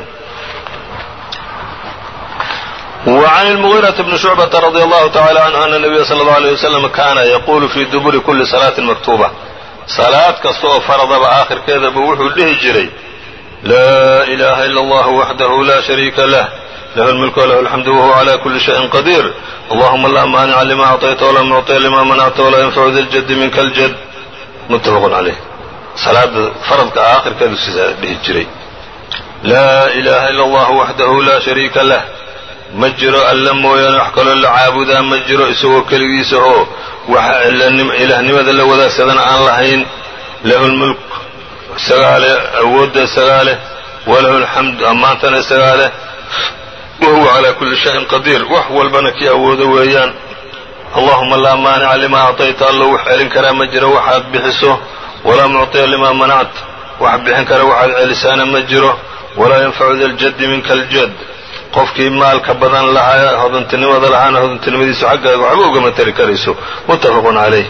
وعن المغيرة بن شعبة رضي الله تعالى عنه أن النبي صلى الله عليه وسلم كان يقول في دبر كل صلاة مكتوبة صلاة kastoo faradaba aakhirkeeda buu wuxuu dhihi jiray لا إله إلا الله وحده لا شريك له له الملك وله الحمد وهو على كل شيء قدير اللهم لا مانع لما أعطيت ولا معطي لما منعت ولا ينفع ذي الجد منك الجد متفق عليه. صلاة faradka aakhirkeedu sidaa dhihi jiray لا إله إلا الله وحده لا شريك له, ma jiro alla mooyaane wax kaloo la caabudaa ma jiro isagoo keligiisa oo waxa ilaahnimada la wadaagsadana aan lahayn. lahu lmulk isagaa leh, awoodda isagaa leh, walahu alxamdu ammaantana isagaa leh, wa huwa calaa kulli shayin qadiir wax walbana kii awoodo weeyaan. allahuma laa maanica limaa acطayta, allo wax celin karaa ma jiro waxaad bixiso, walaa mucطiya limaa manact wax bixin kara waxaad celisaana ma jiro, walaa yanfacu da ljaddi minka aljad qofkii maalka badan lahaa hodantinimada lahaana hodantinimadiisu xaggaaga waxba ugama tari karayso. muttafaqun calayh.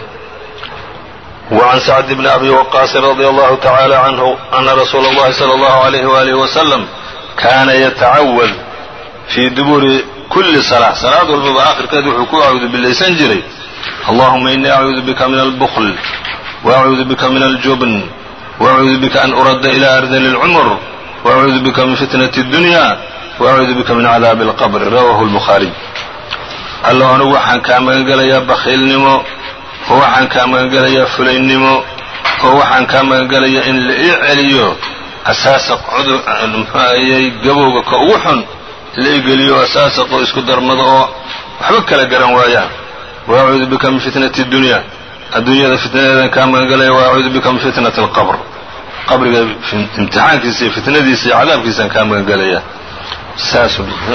وعن سعد بن أبي وقاص رضي الله تعالى عنه أن رسول الله صلى الله عليه وآله وسلم كان يتعوذ في دبر كل صلاة صلاة walbaba aakhirkeed wuxuu ku acuudu bilaysan jiray اللهuma إنii أcuudu bika min البخل وأcuudu bika min الجبن وأcuudu bika an uradda إلى أرذل الcمر وأcuudu bika min fitنة الدuنيا وأcuudu bika min cadaabi الqبr rawahu الbukhaariي. allo anugu waxaan kaa magan gelayaa bakhiilnimo, oo waxaan kaa magan gelayaa fulaynimo, oo waxaan kaa magan gelayaa in la ii celiyo asaasaq cudur muxuayey gabowga ka ugu xun la ii geliyo asaasaqoo isku darmado oo waxba kala garan waayaan. وأcuudu bika min fitnati الdunya, adduunyada fitnadeedan kaa magan gelaya. وأcuudu bika min fitnati الqbr, qabriga imtixaankiisa iyo fitnadiisa iyo cadaabkiisaan kaa magan gelaya. saas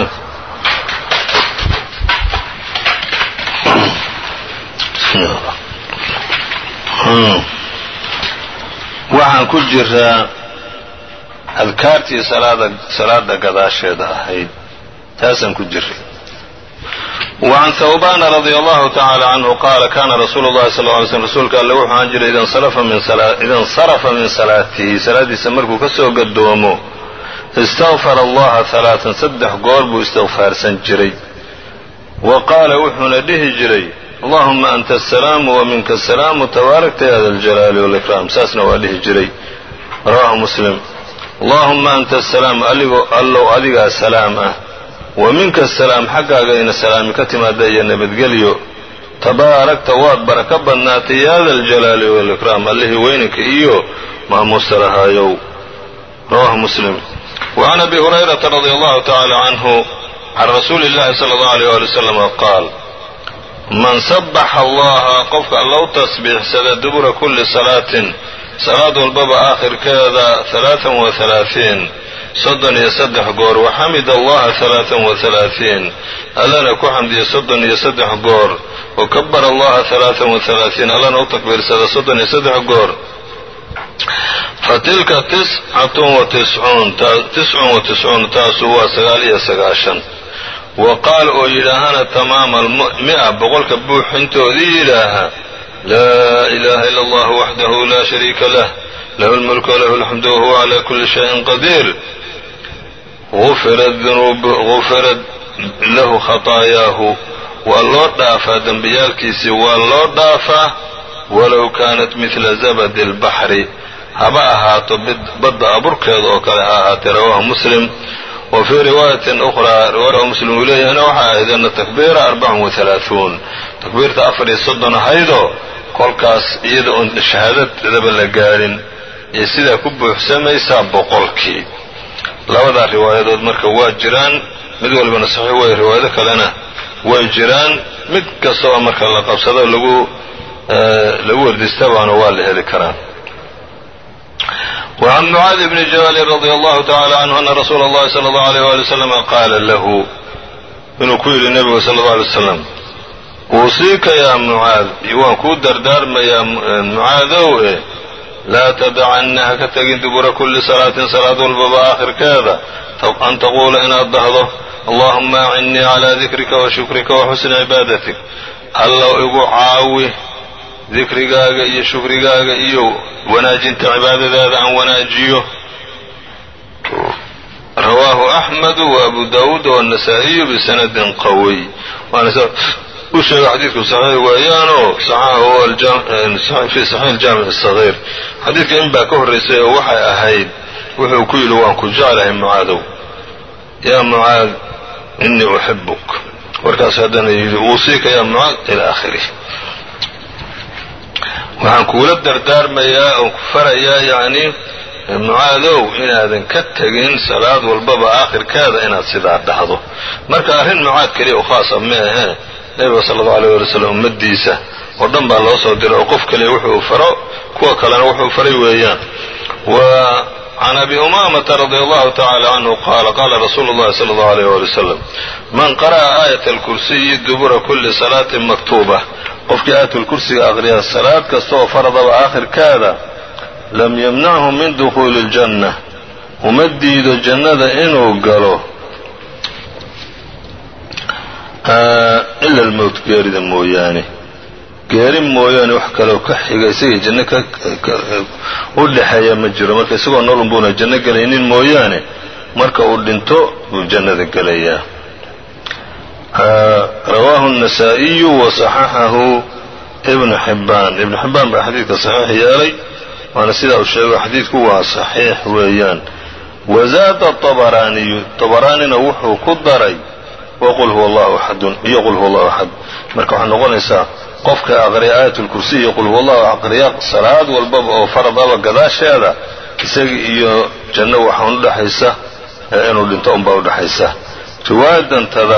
waxaan ku jiraa adkaartii salaada gadaasheeda ahayd, taasaan ku jiray. وعن ثوبان رضي الله تعالى عنه قال كان رسول الله صلى الله عليه وسلم rasuulka alle wuxuu ahaan jiray ida اnsarafa min salaatihi salaadiisa markuu ka soo gadoomo istغfar allaha ثaلaaثan saddex goor buu istikfaarsan jiray. wa qaala wuxuuna dhihi jiray allahuma anta aلsalaamu waminka aلsalaamu tabaarakta ya da اljalaali wاlإkram, saasna waa dhihi jiray. rawahu muslim. allahuma anta asalaam allow adigaa salaam ah, wa minka asalaam xaggaagayna salaami ka timaada iyo nabadgelyo. tabaarakta waad baraka badnaatay ya da اljalaali wاlإkram, allihii weynanka iyo maamuusta lahaayow. rawahu muslim. وعن أبي هريرة رضي الله تعالى عنه عن رسول الله صلى الله عليه وآله وسلم قال من سبح الله qofka allow tasbiixsada dubura kuli salaatin salaad walbaba aakhirkeeda ثaلaaثa وaثaلaaثiin soddon iyo saddex goor waxamid allaha ثaلaaثa وaثaلaaثiin allana ku xamdiya soddon iyo saddex goor وakabar allaha ثaلaaثa وaثaلaaثiin allana u takbiirsada soddon iyo saddex goor fatilka tiscatun watiscuun tiscun watiscuun taasu waa sagaal iyo sagaashan. wa qaal oo yidhaahana tamaama almi'a boqolka buuxintoodii yidhaaha laa ilaaha ila allah waxdahu laa shariika lah lahu اlmulku walahu اlxamdu wahuwa calى kuli shayin qadiir gufirat lahu khaطaayaahu waa loo dhaafaa dembiyaalkiisii waa loo dhaafaa walow kaanat midla zabadi اlbaxri haba ahaato badda aburkeeda oo kale ha ahaatee rawaahu muslim wa fii riwaayatin ukhraa riwaaya muslim uu leeyahayna waxay ahayd ana takbiira arbacun wahalaaثuun takbiirta afar iyo soddon ahaydoo kolkaas iyada oon shahaadadaba la gaadhin iyo sidaa ku buuxsamaysaa boqolkii labadaa riwaayadood marka waa jiraan mid walbana saxiix way riwaayado kalena way jiraan mid kastoo marka la qabsado lagu lagu wardistabaana waa la heli karaa. وعن معاذ بن جبل رضي الله تعالى عنه أن رسول الله صلى الله عليه وآله وسلم قال له inuu ku yidhi nebigu sala allau alay wasalam uusiika yaa mucaad waan kuu dardaarmayaa mucaadow e laa tadacanna ha ka tegin dubura kulli salaatin salaad walbaba aakhirkeeda an taquula inaad dhahdo allahuma acinnii calaa dikrika wa shukrika wa xusni cibaadatik allow igu caawi dikrigaaga iyo shukrigaaga iyo wanaajinta cibaadadaada aan wanaajiyo. rawaahu axmedu wa abu daawuud waannasaa'iyu bisanadin qawiy waana u sheega xadiidku saxiix weeyaanoo saxaxahu fii saxiix aljaamic asagiir xadiidka in baa ka horraysay oo waxay ahayd wuxuu ku yidhi waan ku jeclahay mucaadow yaa mucaad inii uxibuk warkaas haddana yidhi uusiika yaa mucaad ilaa aakhirih waxaan kuula dardaarmayaa oon ku farayaa yacni mucaadow inaadan ka tegin salaad walbaba aakhirkeeda inaad sidaa dhahdo. marka arrin mucaad keliya u khaasa ma ahee nebiga sala allahu alayh wali wasalam ummaddiisa oo dhan baa loo soo diray oo qof kaliya wuxuu faro kuwa kalena wuxuu faray weeyaan. wa can abi umaamata radi allahu tacala canhu qaala qaala rasuulu llahi sala allahu alayh wali wasalam man qara'a aayata alkursiyi dubura kulli salaatin maktuuba qofkii aayatulkursiga aqriya salaad kasta oo faradaba aakhirkeeda lam yamnachu min dukhuuli اljanna uma diido jannada inuu galo ila almowt geerida mooyaane geeri mooyaane wax kaloo ka xiga isagii janno u dhexeeya ma jiro marka isagoo nolon buuna janno gelaynin mooyaane marka uu dhinto buu jannada gelayaa. rawaahu النasaa'iyu waصaxaxahu ibnu xibbaan ibnu xibbaan baa xadiidka saxiix yeelay waana sidaa uu sheego xadiidku waa saxiix weeyaan. wazaada طabaraaniyu طabaraanina wuxuu ku daray waqul huwa allahu axadun iyo qul huwa allahu axad marka waxay noqonaysaa qofka aqriya aayat اlkursiy iyo qul huwa allahu aqriya salaad walbaba oo faradaba gadaasheeda isaga iyo janno waxaa udhaxaysa inuu dhinto unbaa udhaxaysa. riwaayadantada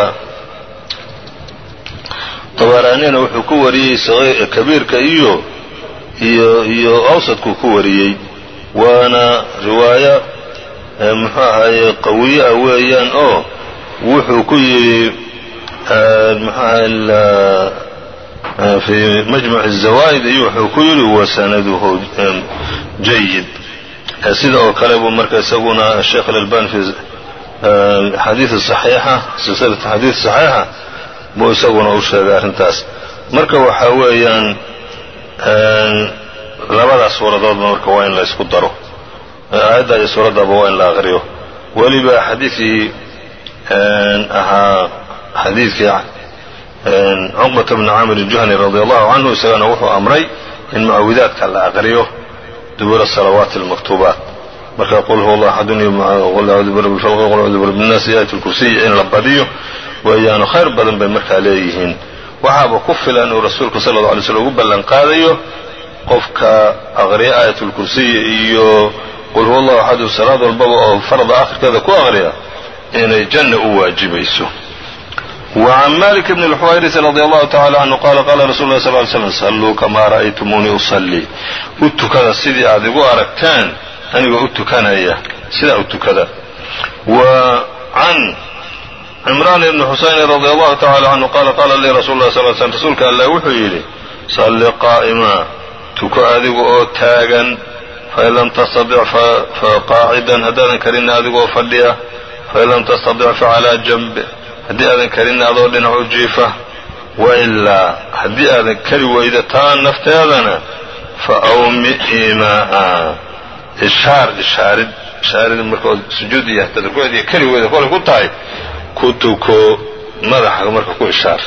طabaraanina wuxuu ku wariyey kabiirka iyo iyo iyo awsadkuu ku wariyey waana riwaaya muxuu ahaye qawiye ah weeyaan oo wuxuu ku yidhi muxuu ahay fii majmuc الzawaa'id iyo wuxuu ku yidhi wasanaduhu jayid sida oo kale buu marka isaguna sheekh alalbani fi xadiid صaxiixa silsilat xadiid صaxiixa buu isaguna u sheegay arrintaas. marka waxaa weeyaan labadaas suuradoodba marka waa in la isku daro aayadda iyo suuraddaba waa in la aqriyo weliba xadiidkii ahaa xadiidkii cuqbata bni caamir الjuhani radi allahu canhu isagana wuxuu amray in mucawidaadka la aqriyo dubura salawaati اlmaktuubaat marka qul huwa allah axadun iyo qul acuudu birabbi lfalq qul acuudu birabbi nnaas iyo aayat اlkursiy in la badiyo weeyaano khayr badan bay markaa leeyihiin. waxaaba ku filan uu rasuulku sala alla alay slm ugu ballan qaadayo qofka aqriya aayat اlkursiy iyo qul huwa allahu axadu salaad walbaba oo farada aakhirkeeda ku aqriya inay janna u waajibayso. وعن مالك بن الحويرث رضي الله تعالى عنه قال قال رسول الله صلى الله عليه وسلم صلوا كما رأيتموني أصلي u tukada sidii aad igu aragtaan anigoo u tukanaya sidaa u tukada. وعن عمران بن حuسaين رضي الله تعالى عنه قال قال lii رsuل الله صل ل سلم rasuulka allah wuxuu yidhi صلi qاa'ma tuko adiga oo taagan fain lam تstطic faqaacidan haddaadan karinna adigoo fadhiya fain lam تstطic facalىa janb haddii aadan karinna adoo dhinac u jiifa wailaa haddii aadan kari weyda taa nafteedana faawmi iimaaa ishaar ishaarid ishaarid marka sujuud iyo rukuucdii keligeeda kolay ku tahay ku tuko madaxa marka ku ishaar.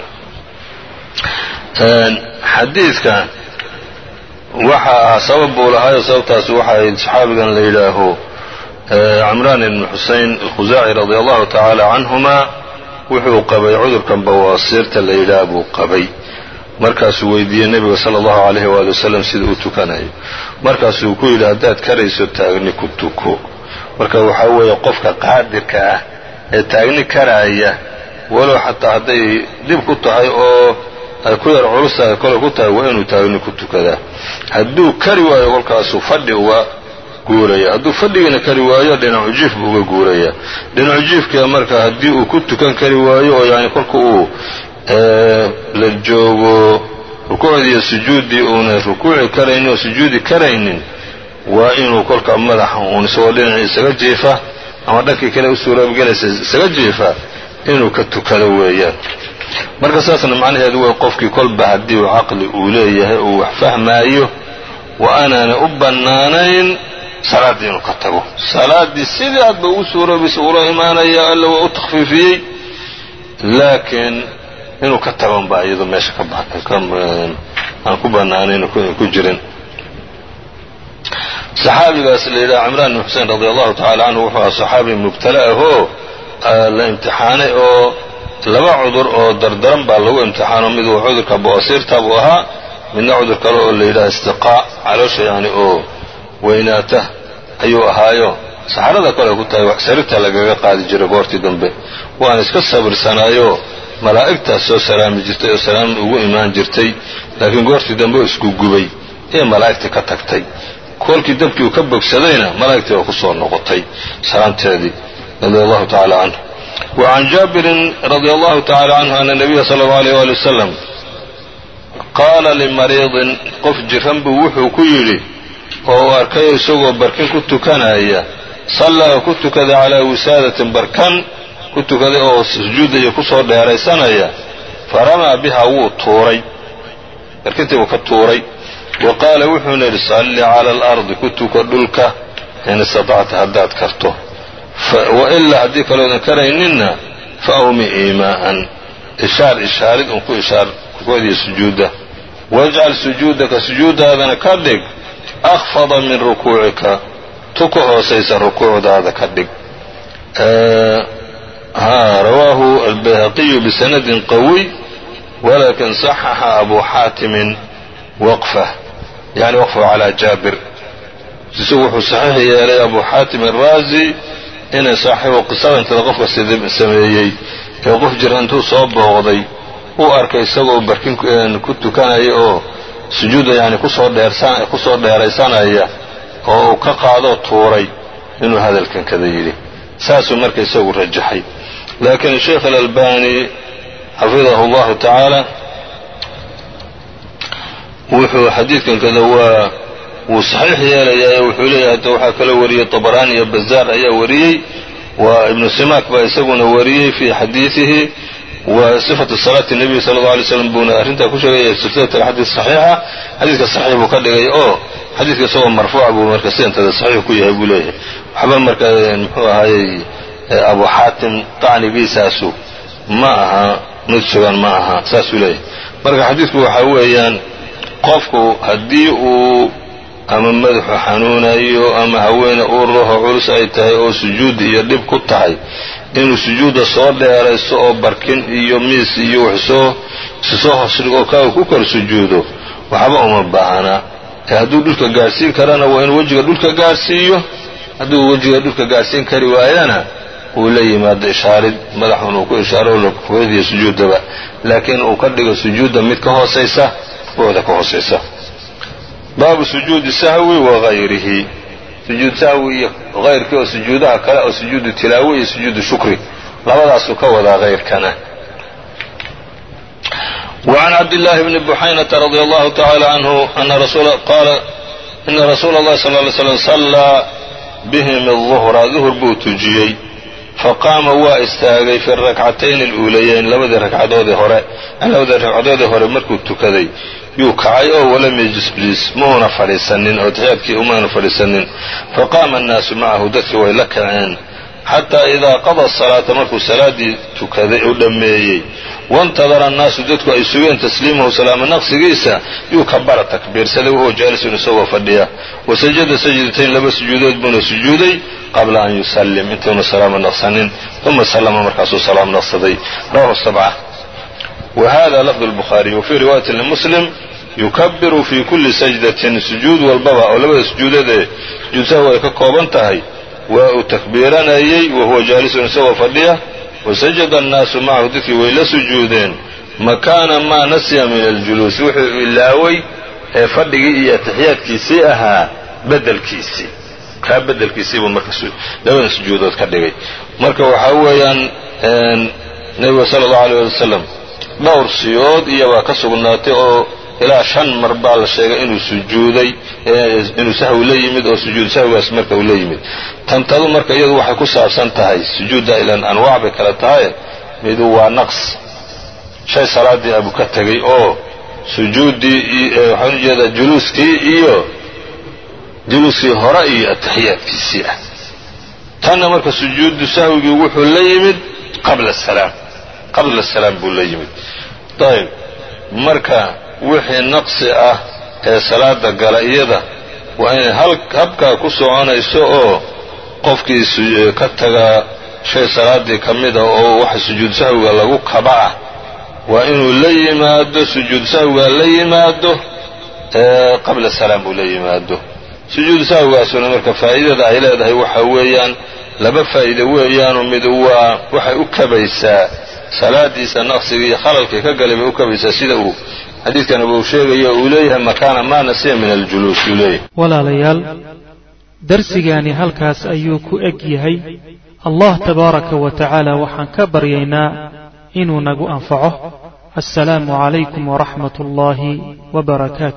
xadiidkan waxaa sabab uu lahaayoo sababtaas waxay saxaabigan la yidhaaho cimraan ibn xusein alkhusaaci radia allahu tacaala canhuma wuxuu qabay cudurkan bawaasiirta la yidhaah buu qabay. markaasuu weydiiyey nebiga sala allahu alayhi waali wasalam sida uu tukanayo. markaasuu ku yidhi haddaad karayso taagni ku tuko. marka waxaa weeye qofka qaadirka ah ee taagni karaaya walow xataa hadday dhib ku tahay oo ay ku yar culustahay kole ku tahay waa inuu taagni ku tukadaa. hadduu kari waayo kolkaasuu fadhi uga guuraya. hadduu fadhigiina kari waayo dhinacu jiif buu uga guuraya. dhinacu jiifka marka haddii uu ku tukan kari waayo oo yani kolka uu la joogo rukuucdii iyo sujuuddii uuna rukuuci karaynin oo sujuudi karaynin waa inuu kolka madaxa uun isagoo dhinaci isaga jiifa ama dhankii kale u suuraabgelaysa isaga jiifa inuu ka tukado weeyaan. marka saasna macnaheedu way qofkii kolba haddii uu caqli uu leeyahay uu wax fahmaayo wa aanaana u bannaanayn salaaddii inuu ka tago. salaaddii sidii aadba ugu suuroobaysa ula imaanaya alla waa u takhfiifiyey laakiin inuu ka tagon baa iyado meesha aan ku bannaanayn ku jirin. saxaabigaas la yidhaha cimraan ibn xusein radia allahu tacala canhu wuxuu ahaa saxaabi mubtala ahoo la imtixaanay oo laba cudur oo dardaran baa lagu imtixaano mid uu cudurka bawaasiirta buu ahaa midna cudur kale oo la yidhaha istiqaa caloosha yani oo weynaata ayuu ahaayo saxarada kale ku tahay sarirta lagaga qaadi jiray goortii dambe waana iska sabirsanaayo malaa'igtaas soo salaami jirtay oo salaam ugu imaan jirtay laakiin goortii dambe oo isku gubay ee malaa'igtii ka tagtay. kolkii dabkii uu ka bogsadayna malaa'igtii oo ku soo noqotay salaamteedii radia allahu tacala canhu. وعن جابر رضي الله تعالى عنه أن النبي صلى الله عليه وآله وسلم قال لمريض qof jiran buu wuxuu ku yidhi oo arkay isagoo barkin ku tukanaya sallaa ku tukaday calaa wisaadatin barkan ku tukaday oo sujuudaya ku soo dheeraysanaya faramaa biha wuu tuuray barkintii wuu ka tuuray wa qaala wuxuuna yidhi salli cala alardi ku tuko dhulka in istatacta haddaad karto wailaa haddii kaloodan karayninna fa awmi iimaa'an ishaar ishaarid un ku ishaar rukuucdii sujuudda wajcal sujuudaka sujuuddaadana ka dhig akhfada min rukuucika tu ka hoosaysa rukuucdaada ka dhig. rawaahu albayhaqiyu bisanadin qawiy walakin صaxaxa abu xaatimin waqfah yani waqfahu calaa jaabir. isagu wuxuu saxiix yeelay abu xaatim araazi inay saaxiibu qisadantada qofka sameeyey ee qof jira intuu soo booqday uu arkay isagoo barkin ku tukanaya oo sujuudda yani kusoo dheersan kusoo dheeraysanaya oo uu ka qaado tuuray inuu hadalkan kada yidhi. saasuu marka isagu rajaxay. laakiin sheekh alalbani xafidahu allahu tacaala wuxuu xadiidkan kada waa wuu saxiix yeelayaa wuxuu leeyahay hadda waxaa kaloo wariyey طabaraani iyo bazaar ayaa wariyey wa ibnu simaak baa isaguna wariyey fii xadiidihi wa sifatu salaati الnabiy sala اlه alay slam buuna arrintaa ku sheegaya silsilat alxadiid صaxiixa xadiidka saxiix buu ka dhigay oo xadiidka isagoo marfuuca buu marka sidantada saxiix ku yahay buu leeyahay. waxba marka muxuu ahaayey abu xaatim tacnigiisaasu ma aha mid sugan ma aha saasuu leeyahay. marka xadiidku waxaa weeyaan qofku haddii uu ama madaxu xanuunayo ama haweene uu ruuxo culus ay tahay oo sujuudi iyo dhib ku tahay inuu sujuudda soo dheeraysto oo barkin iyo miis iyo wsoo soo hoosdhigo ka ku kor sujuudo waxba uma baahana. hadduu dhulka gaadhsiin karana waa inuu wejiga dhulka gaadhsiiyo hadduu wejiga dhulka gaadhsiin kari waayana uu la yimaado ishaarid madaxun uu ku ishaaro rukuucdiiyo sujuuddaba laakiin uu ka dhigo sujuudda mid ka hoosaysa ooda ka hoosaysa. baabu sujuudi sahwi wagayrihi sujuud sahwi iyo hayrkii oo sujuudaha kale oo sujuudu tilaawi iyo sujuudu shukri labadaasuu ka wadaa hayrkana. وعن عبد الله بن بحينة رضي الله تعالى عنه أن رسول قال إن رسول الله صلى الله عليه وسلم صلى بهم الظهر ظهر buu tujiyey faqaama waa istaagay fi الrakcatayn الأuulayayn labadii ragcadoodii hore labadii ragcadoodii hore markuu tukaday يوكعي أو ولم يجلس بليس مونا فريسنين أو تحياتكي أمان فريسنين فقام الناس معه دك ويلكعين حتى إذا قضى الصلاة مركو صلاة تكذئ دميي وانتظر الناس دك ويسوين تسليمه سلام النقص قيسا يكبر تكبير سلوه وهو جالس يسوى فرديا وسجد سجدتين لبس سجودات بنا سجودي قبل أن يسلم انتون سلام النقصانين ثم سلم مركز سلام النقصدي رواه السبعة. وهذا لفظ البخاري. وفي رواية لمسلم يكبر في كل سجدة سجود والبابا أو لبس سجودة سجود سهوة كقوبانتهي وتكبيرنا يي وهو جالس يسوى فرديا وسجد الناس معه ذكي وإلى سجودين مكان ما نسي من الجلوس وحي إلاوي فردقي إيا تحيات كيسيئها بدل كيسي كا بدل كيسي ومركز لبن سجودات كردقي مركز وحاويا النبي صلى الله عليه وسلم dhowr siyood iyo waa ka sugnaatay oo ilaa shan mar baa la sheegay inuu sujuuday inuu sahwi la yimid oo sujuud sahwigaas marka uu la yimid tantadu marka iyadu waxay ku saabsan tahay sujuuda ilan anwaac bay kala tahay mid waa naqs shay salaadii abu ka tagay oo sujuudii waxaan jeedaa juluuskii iyo juluuskii hore iyo atahiyadkiisii ah tanna marka sujuudu sahwigii wuxuu la yimid qabla salaam قبل السلام بولا يمد. طيب مركا وحي نقص اه صلاة قلائية وإن هل هبكا كسو عنا يسوء قفكي كتغا شيء صلاة دي كميدة او وحي سجود سهوة لغو كبعة وإنه لي ماده سجود سهوة لي ماده اه قبل السلام بولا يماده سجود سهوة سنة مركا فائدة دا إلى دا وحويان لما فائدة ويان ومدوا وحي أكبيسا salaadiisa naqsiga iyo khalalka ka galay bay u kabaysaa sida uu xadiidkan uu sheegayo uu leeyahay makaana ma nasiya min aljuluus ilayhi. walaalayaal darsigaani halkaas ayuu ku eg yahay. allah tabaaraka wa tacaala waxaan ka baryaynaa inuu nagu anfaco. assalaamu calaykum waraxmat ullaahi wabarakaatu.